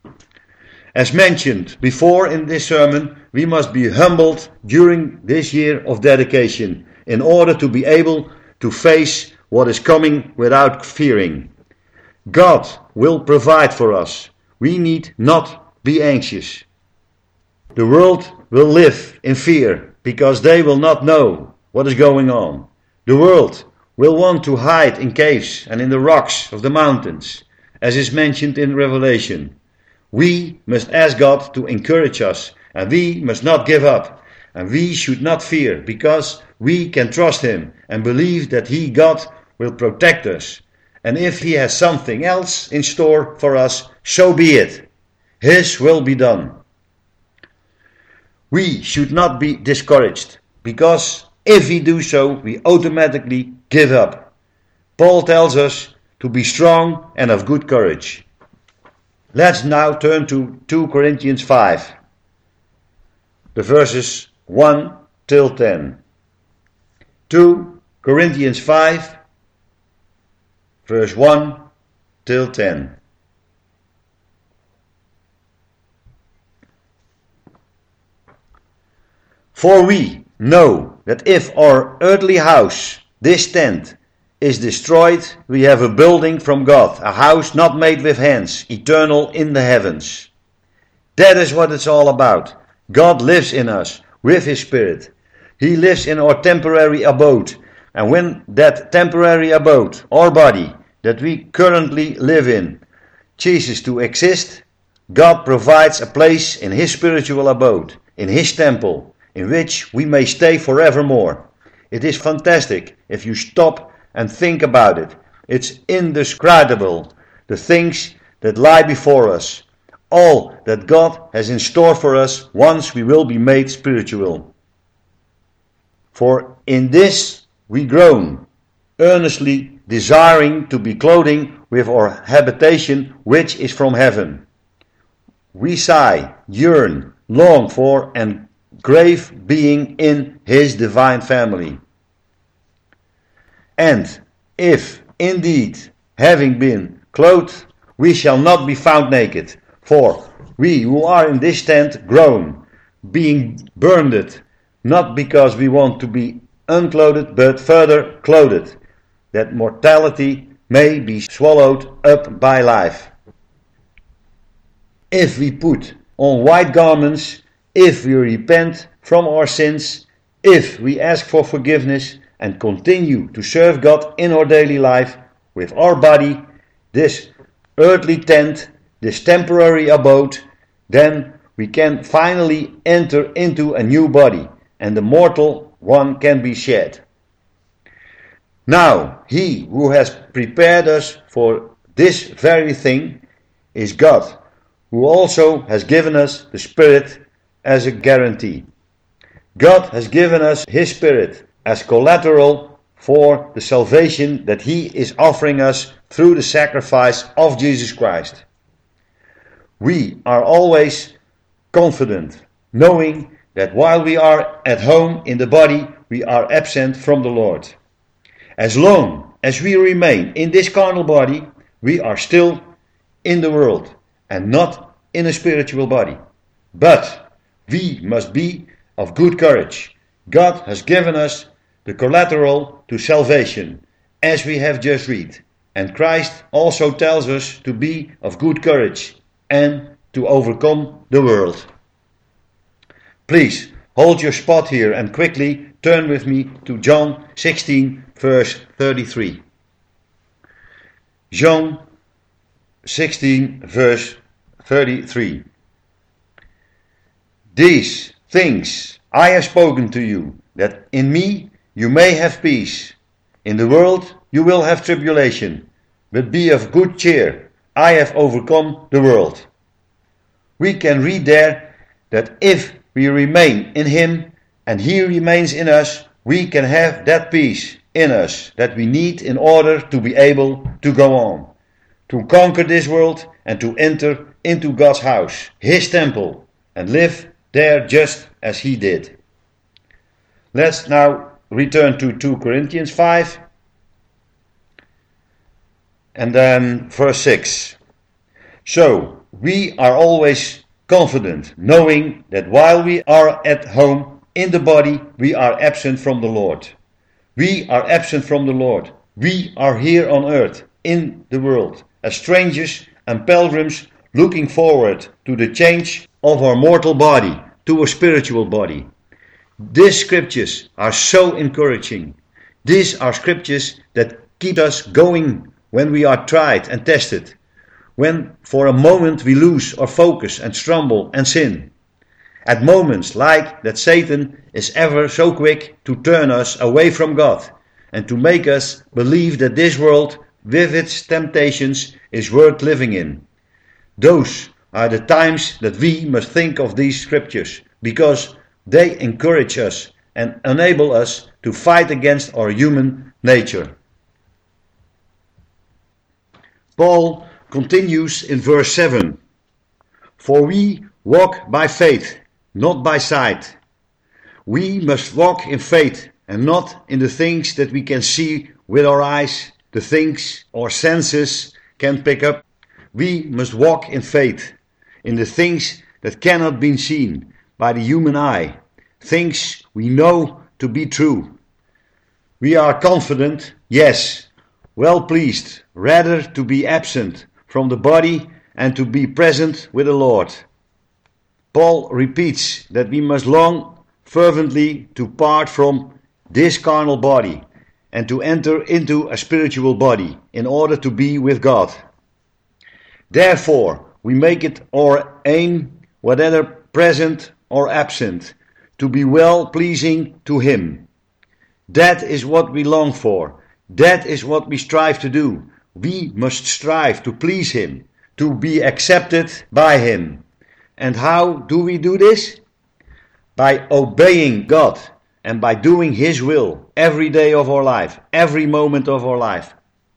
As mentioned before in this sermon, we must be humbled during this year of dedication in order to be able to face what is coming without fearing. God will provide for us. We need not be anxious. The world will live in fear because they will not know what is going on. The world will want to hide in caves and in the rocks of the mountains, as is mentioned in Revelation. We must ask God to encourage us, and we must not give up, and we should not fear, because we can trust Him and believe that He, God, will protect us. And if He has something else in store for us, so be it. His will be done. We should not be discouraged, because if we do so, we automatically give up. Paul tells us to be strong and of good courage. Let's now turn to two Corinthians five, the verses one till ten. two Corinthians five, verse one till ten. For we know that if our earthly house, this tent, is destroyed, we have a building from God, a house not made with hands, eternal in the heavens. That is what it's all about. God lives in us with His Spirit. He lives in our temporary abode. And when that temporary abode, our body, that we currently live in, ceases to exist, God provides a place in His spiritual abode, in His temple, in which we may stay forevermore. It is fantastic if you stop and think about it. It's indescribable, the things that lie before us, all that God has in store for us once we will be made spiritual. For in this we groan, earnestly desiring to be clothing with our habitation which is from heaven. We sigh, yearn, long for, and crave being in His divine family. And if indeed, having been clothed, we shall not be found naked, for we who are in this tent groan, being burdened, not because we want to be unclothed, but further clothed, that mortality may be swallowed up by life. If we put on white garments, if we repent from our sins, if we ask for forgiveness, and continue to serve God in our daily life with our body, this earthly tent, this temporary abode, then we can finally enter into a new body, and the mortal one can be shed. Now, He who has prepared us for this very thing is God, who also has given us the Spirit as a guarantee. God has given us His Spirit as collateral for the salvation that He is offering us through the sacrifice of Jesus Christ. We are always confident, knowing that while we are at home in the body, we are absent from the Lord. As long as we remain in this carnal body, we are still in the world and not in a spiritual body. But we must be of good courage. God has given us the collateral to salvation, as we have just read. And Christ also tells us to be of good courage and to overcome the world. Please hold your spot here and quickly turn with me to John sixteen, verse thirty-three. John sixteen, verse thirty-three. These things I have spoken to you, that in me you may have peace. In the world you will have tribulation, but be of good cheer. I have overcome the world. We can read there that if we remain in Him and He remains in us, we can have that peace in us that we need in order to be able to go on, to conquer this world and to enter into God's house, His temple, and live there just as He did. Let's now return to two Corinthians five and then verse six. So we are always confident, knowing that while we are at home in the body, we are absent from the Lord. We are absent from the Lord. We are here on earth, in the world, as strangers and pilgrims, looking forward to the change of our mortal body to a spiritual body. These scriptures are so encouraging. These are scriptures that keep us going when we are tried and tested, when for a moment we lose our focus and stumble and sin. At moments like that, Satan is ever so quick to turn us away from God and to make us believe that this world with its temptations is worth living in. Those are the times that we must think of these scriptures, because They encourage us and enable us to fight against our human nature. Paul continues in verse seven. For we walk by faith, not by sight. We must walk in faith and not in the things that we can see with our eyes, the things our senses can pick up. We must walk in faith, in the things that cannot be seen by the human eye, things we know to be true. We are confident, yes, well pleased, rather to be absent from the body and to be present with the Lord. Paul repeats that we must long fervently to part from this carnal body and to enter into a spiritual body in order to be with God. Therefore, we make it our aim, whether present or absent, to be well pleasing to Him. That is what we long for. That is what we strive to do. We must strive to please Him, to be accepted by Him. And how do we do this? By obeying God and by doing His will every day of our life, every moment of our life.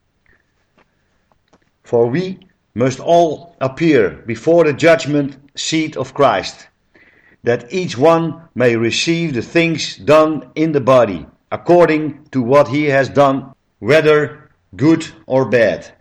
For we must all appear before the judgment seat of Christ, that each one may receive the things done in the body, according to what he has done, whether good or bad.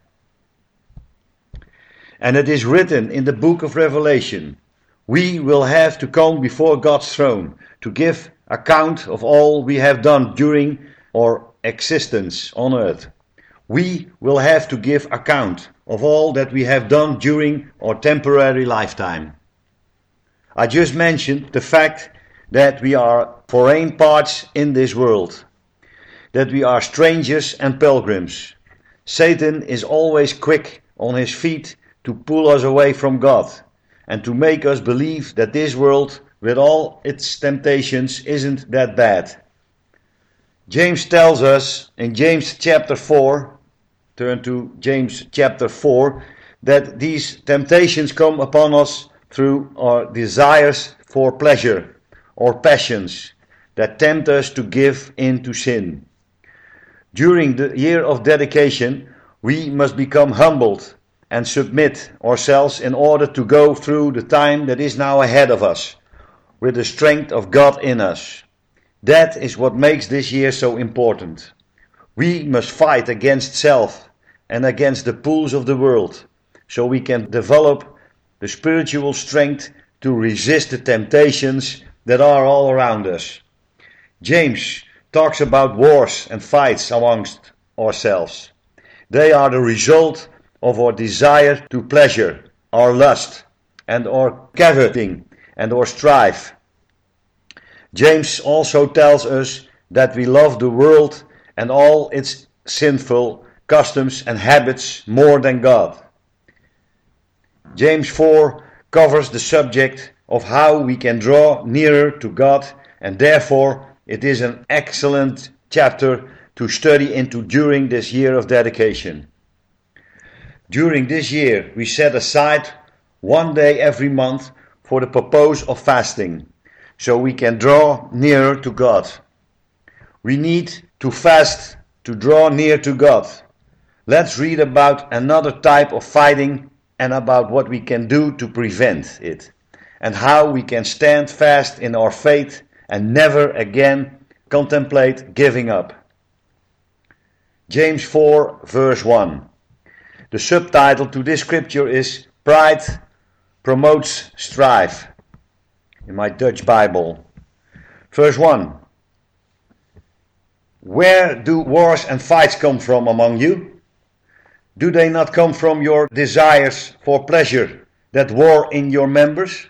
And it is written in the book of Revelation, we will have to come before God's throne to give account of all we have done during our existence on earth. We will have to give account of all that we have done during our temporary lifetime. I just mentioned the fact that we are foreign parts in this world, that we are strangers and pilgrims. Satan is always quick on his feet to pull us away from God and to make us believe that this world with all its temptations isn't that bad. James tells us in James chapter four, turn to James chapter four, that these temptations come upon us through our desires for pleasure or passions that tempt us to give in to sin. During the year of dedication, we must become humbled and submit ourselves in order to go through the time that is now ahead of us with the strength of God in us. That is what makes this year so important. We must fight against self and against the pulls of the world so we can develop the spiritual strength to resist the temptations that are all around us. James talks about wars and fights amongst ourselves. They are the result of our desire to pleasure, our lust, and our coveting, and our strife. James also tells us that we love the world and all its sinful customs and habits more than God. James four covers the subject of how we can draw nearer to God, and therefore it is an excellent chapter to study into during this year of dedication. During this year, we set aside one day every month for the purpose of fasting, so we can draw nearer to God. We need to fast to draw near to God. Let's read about another type of fighting and about what we can do to prevent it, and how we can stand fast in our faith and never again contemplate giving up. James four verse one. The subtitle to this scripture is Pride Promotes Strife in my Dutch Bible. Verse one. Where do wars and fights come from among you? Do they not come from your desires for pleasure that war in your members?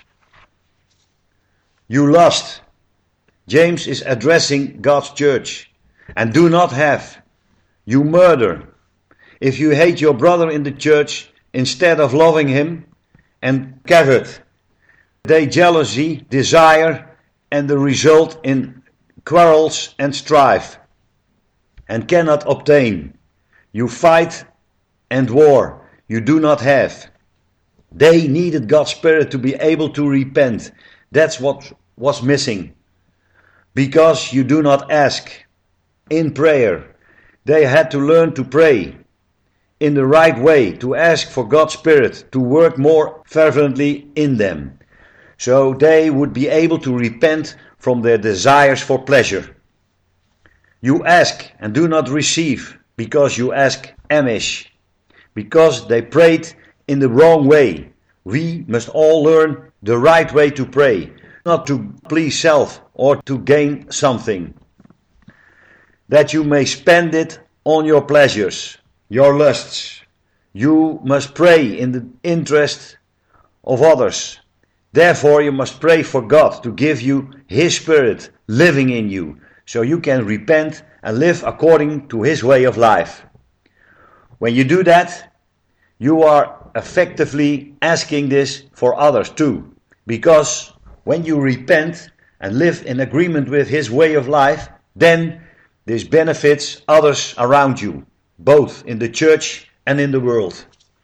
You lust. James is addressing God's church. And do not have. You murder. If you hate your brother in the church instead of loving him, and covet, they jealousy, desire, and the result in quarrels and strife, and cannot obtain. You fight and war you do not have. They needed God's Spirit to be able to repent. That's what was missing. Because you do not ask in prayer. They had to learn to pray in the right way, to ask for God's Spirit to work more fervently in them, so they would be able to repent from their desires for pleasure. You ask and do not receive because you ask amish, because they prayed in the wrong way. We must all learn the right way to pray, not to please self or to gain something, that you may spend it on your pleasures, your lusts. You must pray in the interest of others. Therefore you must pray for God to give you His Spirit living in you, so you can repent and live according to His way of life. When you do that, you are effectively asking this for others too, because when you repent and live in agreement with His way of life, then this benefits others around you, both in the church and in the world.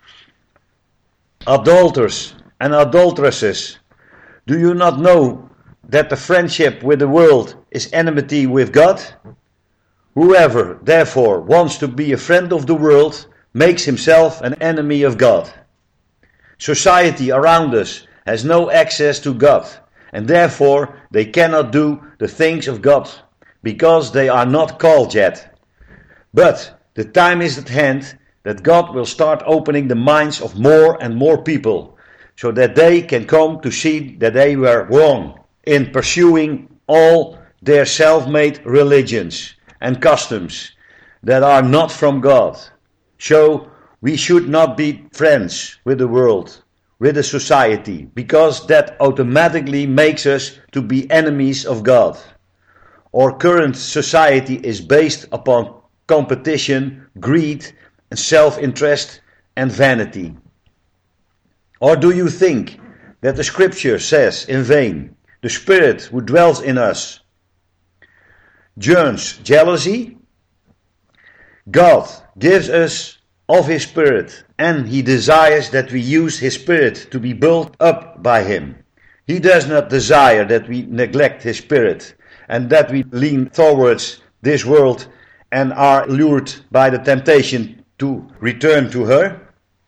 Adulterers and adulteresses, do you not know that the friendship with the world is enmity with God? Whoever, therefore, wants to be a friend of the world makes himself an enemy of God. Society around us has no access to God, and therefore they cannot do the things of God, because they are not called yet. But the time is at hand that God will start opening the minds of more and more people, so that they can come to see that they were wrong in pursuing all their self-made religions and customs that are not from God. So we should not be friends with the world, with the society, because that automatically makes us to be enemies of God. Our current society is based upon competition, greed, and self-interest and vanity. Or do you think that the Scripture says in vain, the Spirit who dwells in us yearns jealousy? God gives us of His Spirit, and He desires that we use His Spirit to be built up by Him. He does not desire that we neglect His Spirit and that we lean towards this world and are lured by the temptation to return to her.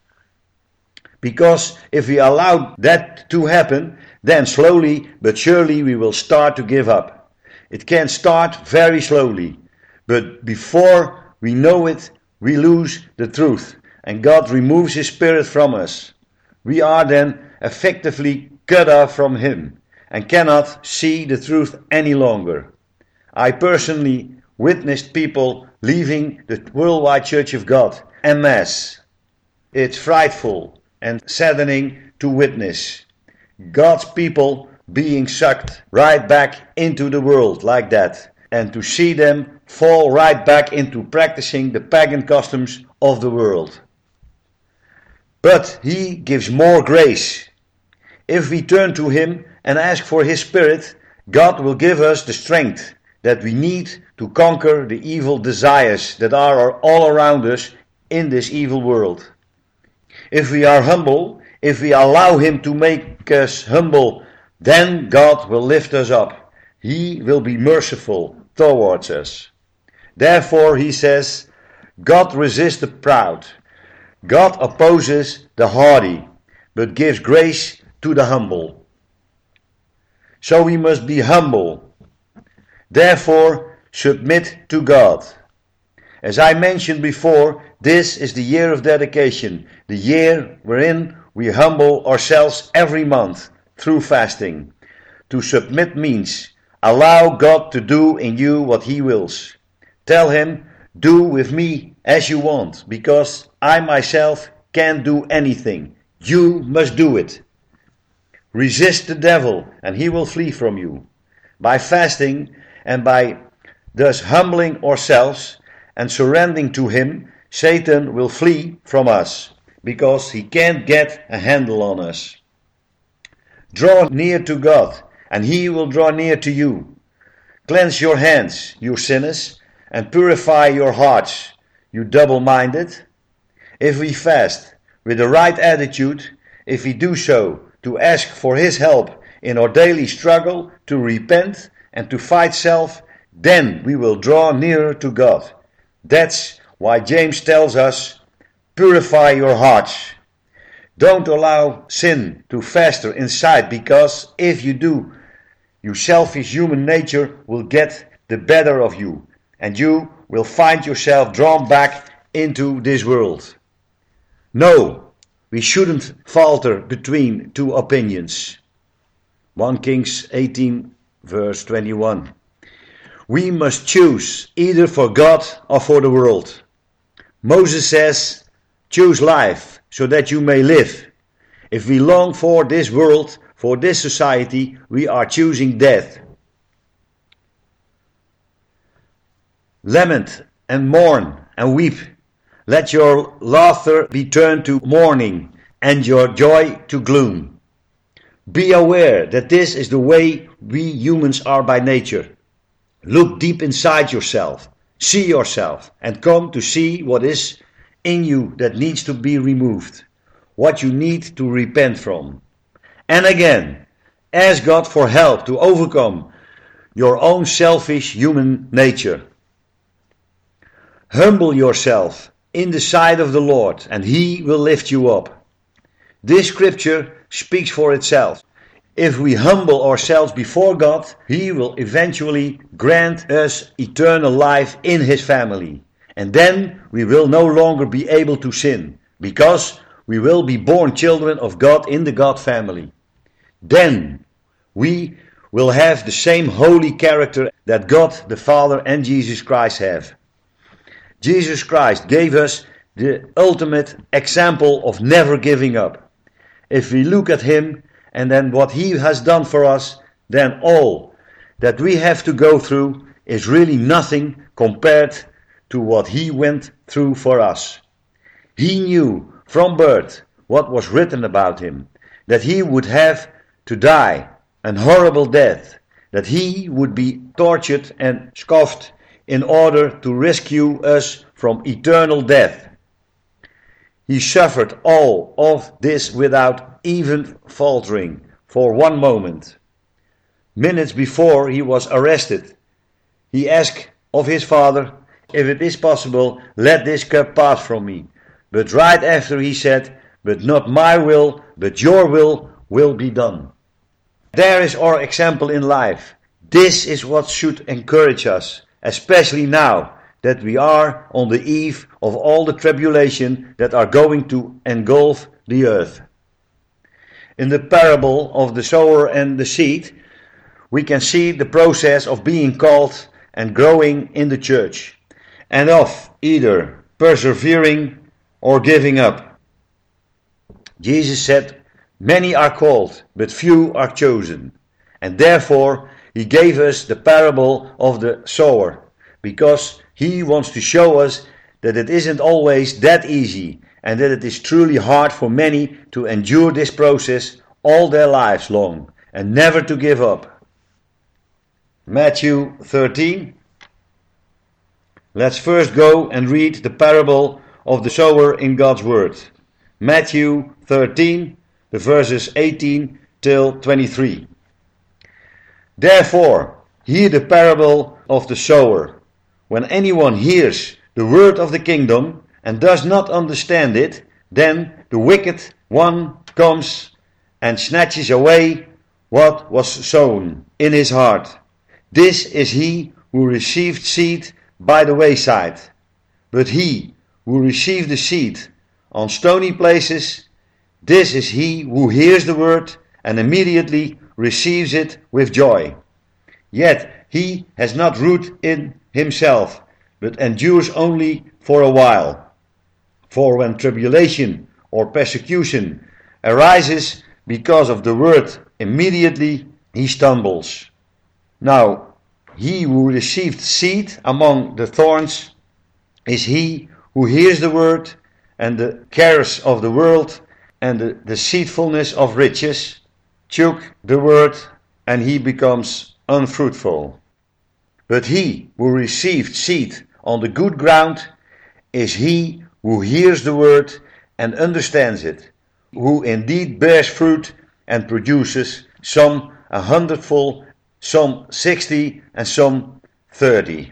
Because if we allow that to happen, then slowly but surely we will start to give up. It can start very slowly, but before we know it, we lose the truth, and God removes His Spirit from us. We are then effectively cut off from Him, and cannot see the truth any longer. I personally witnessed people leaving the Worldwide Church of God en masse. It's frightful and saddening to witness God's people being sucked right back into the world like that, and to see them fall right back into practicing the pagan customs of the world. But He gives more grace. If we turn to Him and ask for His Spirit, God will give us the strength that we need to conquer the evil desires that are all around us in this evil world. If we are humble, if we allow Him to make us humble, then God will lift us up. He will be merciful towards us. Therefore, He says, God resists the proud. God opposes the haughty, but gives grace to the humble. So we must be humble. Therefore, submit to God. As I mentioned before, this is the year of dedication, the year wherein we humble ourselves every month through fasting. To submit means allow God to do in you what He wills. Tell Him, do with me as you want, because I myself can't do anything. You must do it. Resist the devil, and he will flee from you. By fasting and by thus humbling ourselves and surrendering to Him, Satan will flee from us, because he can't get a handle on us. Draw near to God, and He will draw near to you. Cleanse your hands, you sinners, and purify your hearts, you double-minded. If we fast with the right attitude, if we do so to ask for His help in our daily struggle to repent and to fight self, then we will draw nearer to God. That's why James tells us, purify your hearts. Don't allow sin to fester inside, because if you do, your selfish human nature will get the better of you, and you will find yourself drawn back into this world. No, we shouldn't falter between two opinions. First Kings eighteen, verse twenty-one. We must choose either for God or for the world. Moses says, choose life so that you may live. If we long for this world, for this society, we are choosing death. Lament and mourn and weep. Let your laughter be turned to mourning and your joy to gloom. Be aware that this is the way we humans are by nature. Look deep inside yourself, see yourself, and come to see what is in you that needs to be removed, what you need to repent from. And again, ask God for help to overcome your own selfish human nature. Humble yourself in the sight of the Lord, and He will lift you up. This scripture speaks for itself. If we humble ourselves before God, He will eventually grant us eternal life in His family. And then we will no longer be able to sin, because we will be born children of God in the God family. Then we will have the same holy character that God the Father and Jesus Christ have. Jesus Christ gave us the ultimate example of never giving up. If we look at Him and then what He has done for us, then all that we have to go through is really nothing compared to what He went through for us. He knew from birth what was written about Him, that He would have to die an horrible death, that He would be tortured and scoffed in order to rescue us from eternal death. He suffered all of this without even faltering for one moment. Minutes before he was arrested, he asked of his Father, if it is possible, let this cup pass from me. But right after he said, but not my will, but your will will be done. There is our example in life. This is what should encourage us, especially now that we are on the eve of all the tribulation that are going to engulf the earth. In the parable of the sower and the seed, we can see the process of being called and growing in the church, and of either persevering or giving up. Jesus said, many are called, but few are chosen. And therefore He gave us the parable of the sower, because He wants to show us that it isn't always that easy, and that it is truly hard for many to endure this process all their lives long, and never to give up. Matthew thirteen. Let's first go and read the parable of the sower in God's Word. Matthew thirteen, the verses eighteen till twenty-three. Therefore, hear the parable of the sower. When anyone hears the word of the kingdom and does not understand it, then the wicked one comes and snatches away what was sown in his heart. This is he who received seed by the wayside. But he who received the seed on stony places, this is he who hears the word and immediately receives it with joy. Yet he has not root in himself, but endures only for a while. For when tribulation or persecution arises because of the word, immediately he stumbles. Now, he who received seed among the thorns is he who hears the word, and the cares of the world and the deceitfulness of riches choke the word, and he becomes unfruitful. But he who received seed on the good ground is he who hears the word and understands it, who indeed bears fruit and produces some a hundredfold, some sixty, and some thirty.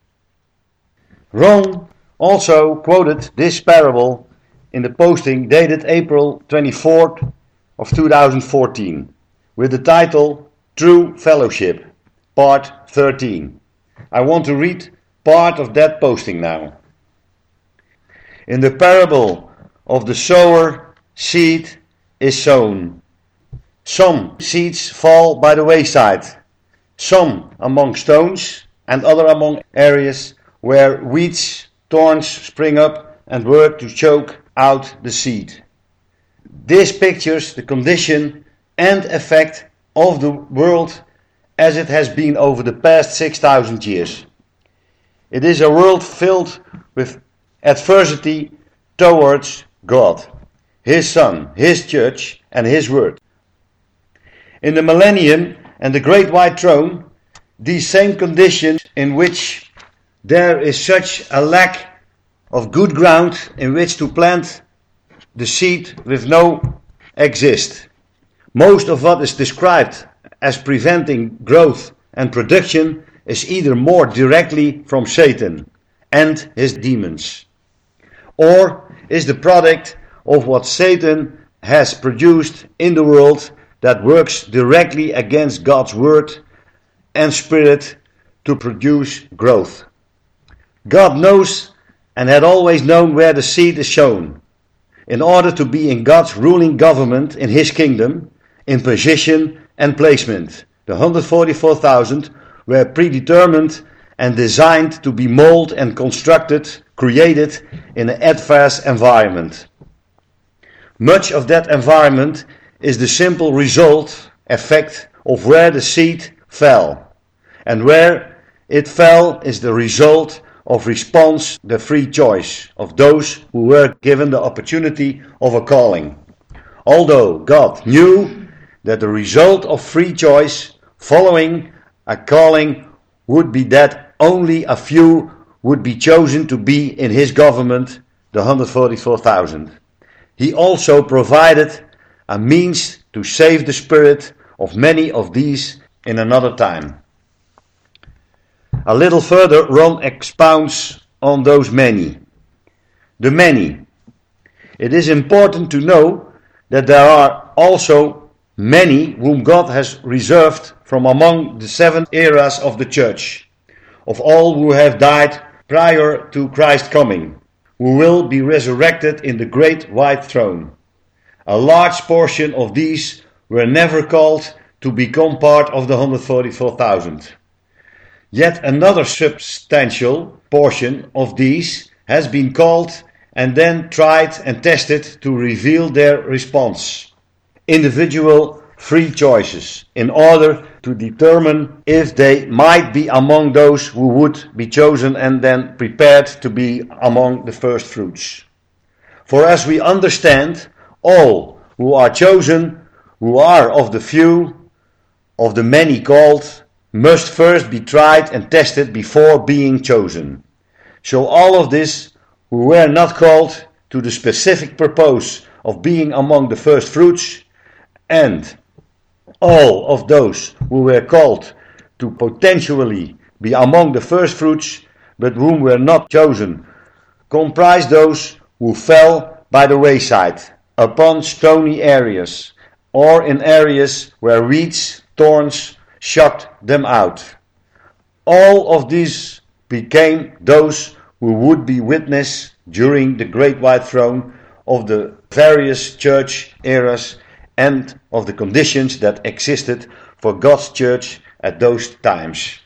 Ron also quoted this parable in the posting dated April twenty-fourth of two thousand fourteen with the title True Fellowship, part thirteen. I want to read part of that posting now. In the parable of the sower, seed is sown. Some seeds fall by the wayside, some among stones, and other among areas where weeds, thorns spring up and work to choke out the seed. This pictures the condition and effect of the world as it has been over the past six thousand years. It is a world filled with adversity towards God, His Son, His Church, and His Word. In the millennium and the great white throne, these same conditions in which there is such a lack of good ground in which to plant the seed with no exist. Most of what is described as preventing growth and production is either more directly from Satan and his demons, or is the product of what Satan has produced in the world that works directly against God's word and spirit to produce growth. God knows and had always known where the seed is sown, in order to be in God's ruling government in His kingdom, in position and placement. The one hundred forty-four thousand were predetermined and designed to be molded and constructed, created in an adverse environment. Much of that environment is the simple result, effect of where the seed fell. And where it fell is the result of response, the free choice of those who were given the opportunity of a calling. Although God knew that the result of free choice following a calling would be that only a few would be chosen to be in His government, the one hundred forty-four thousand. He also provided a means to save the spirit of many of these in another time. A little further, Ron expounds on those many. The many. It is important to know that there are also many whom God has reserved from among the seven eras of the church, of all who have died prior to Christ's coming, who will be resurrected in the great white throne. A large portion of these were never called to become part of the one hundred forty-four thousand. Yet another substantial portion of these has been called and then tried and tested to reveal their response. Individual free choices in order to determine if they might be among those who would be chosen and then prepared to be among the first fruits. For as we understand, all who are chosen, who are of the few, of the many called, must first be tried and tested before being chosen. So all of this who were not called to the specific purpose of being among the first fruits, and all of those who were called to potentially be among the first fruits, but whom were not chosen, comprise those who fell by the wayside, upon stony areas, or in areas where weeds, thorns, shut them out. All of these became those who would be witness during the great white throne of the various church eras and of the conditions that existed for God's church at those times.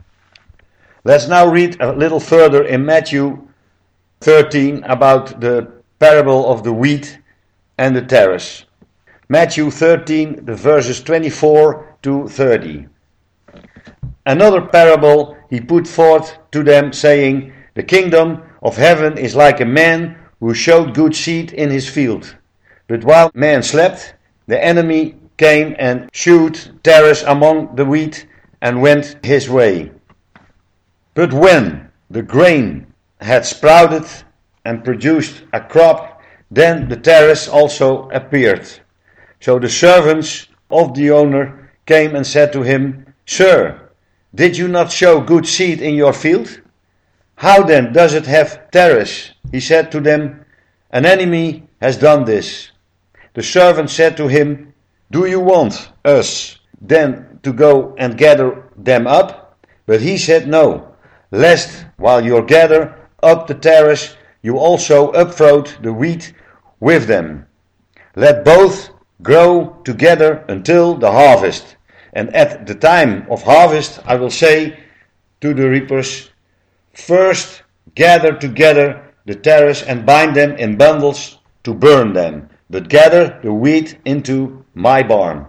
Let's now read a little further in Matthew thirteen about the parable of the wheat and the tares. Matthew thirteen, the verses twenty-four to thirty. Another parable he put forth to them, saying, The kingdom of heaven is like a man who sowed good seed in his field. But while man slept, the enemy came and shewed tares among the wheat and went his way. But when the grain had sprouted and produced a crop, then the tares also appeared. So the servants of the owner came and said to him, "Sir, did you not show good seed in your field? How then does it have tares?" He said to them, "An enemy has done this." The servant said to him, "Do you want us then to go and gather them up?" But he said, "No, lest while you gather up the tares, you also uproot the wheat with them. Let both grow together until the harvest. And at the time of harvest I will say to the reapers, first gather together the tares and bind them in bundles to burn them, but gather the wheat into my barn."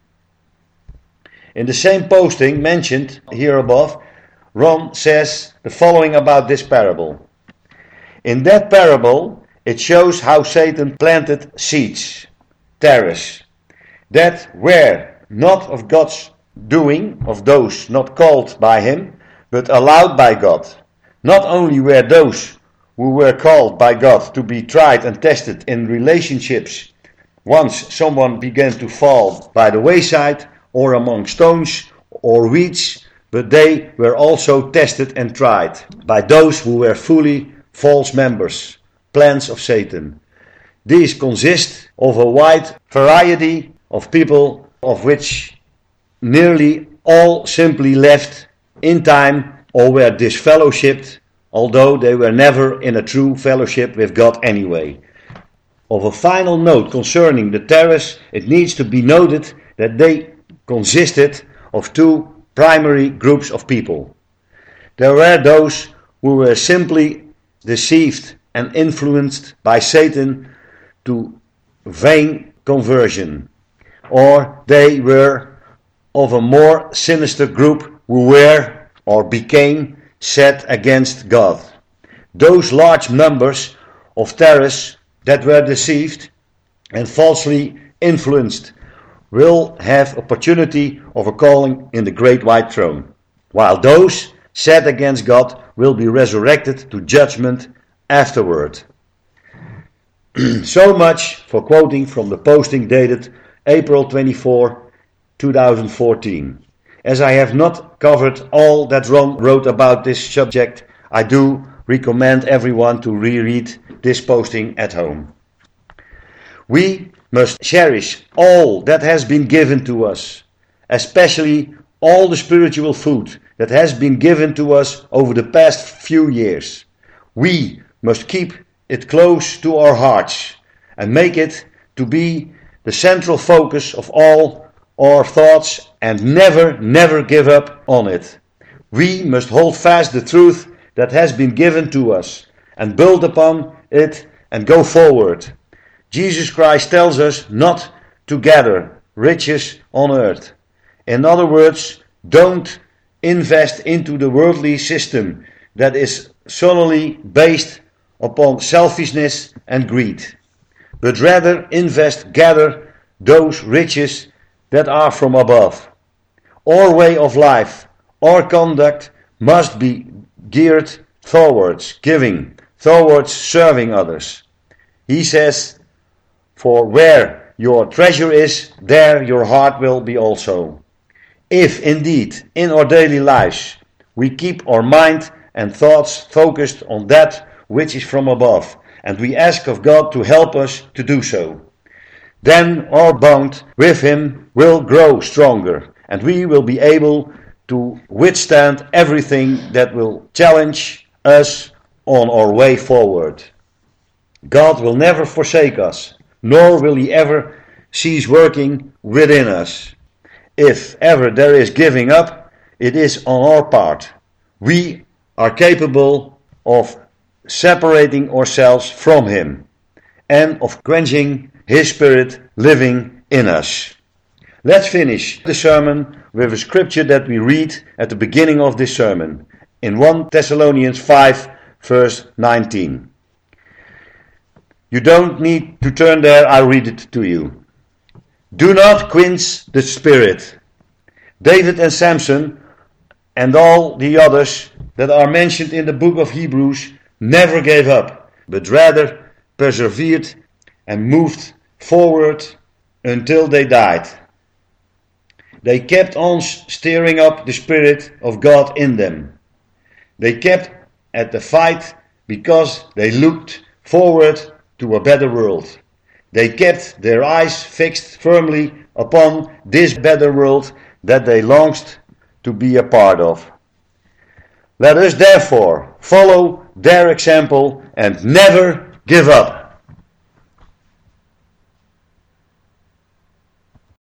In the same posting mentioned here above, Ron says the following about this parable. In that parable, it shows how Satan planted seeds, tares, that were not of God's doing, of those not called by him, but allowed by God. Not only were those who were called by God to be tried and tested in relationships once someone began to fall by the wayside or among stones or weeds, but they were also tested and tried by those who were fully false members, plans of Satan. These consist of a wide variety of people, of which nearly all simply left in time or were disfellowshipped, although they were never in a true fellowship with God anyway. Of a final note concerning the tares, it needs to be noted that they consisted of two primary groups of people. There were those who were simply deceived and influenced by Satan to vain conversion, or they were of a more sinister group who were or became set against God. Those large numbers of tares that were deceived and falsely influenced will have opportunity of a calling in the great white throne, while those set against God will be resurrected to judgment afterward. So much for quoting from the posting dated April twenty-fourth, twenty fourteen. As I have not covered all that Ron wrote about this subject, I do recommend everyone to reread this posting at home. We must cherish all that has been given to us, especially all the spiritual food that has been given to us over the past few years. We must keep it close to our hearts and make it to be the central focus of all our thoughts and never, never give up on it. We must hold fast the truth that has been given to us and build upon it and go forward. Jesus Christ tells us not to gather riches on earth. In other words, don't invest into the worldly system that is solely based upon selfishness and greed, but rather invest, gather those riches that are from above. Our way of life, our conduct must be geared towards giving, towards serving others. He says, "For where your treasure is, there your heart will be also." If indeed in our daily lives we keep our mind and thoughts focused on that which is from above, and we ask of God to help us to do so, then our bond with Him will grow stronger, and we will be able to withstand everything that will challenge us on our way forward. God will never forsake us, nor will He ever cease working within us. If ever there is giving up, it is on our part. We are capable of separating ourselves from Him and of quenching His Spirit living in us. Let's finish the sermon with a scripture that we read at the beginning of this sermon in First Thessalonians five verse nineteen. You don't need to turn there, I'll read it to you. Do not quench the spirit. David and Samson and all the others that are mentioned in the book of Hebrews never gave up, but rather persevered and moved forward until they died. They kept on stirring up the Spirit of God in them. They kept at the fight because they looked forward to a better world. They kept their eyes fixed firmly upon this better world that they longed to be a part of. Let us therefore follow their example and never give up.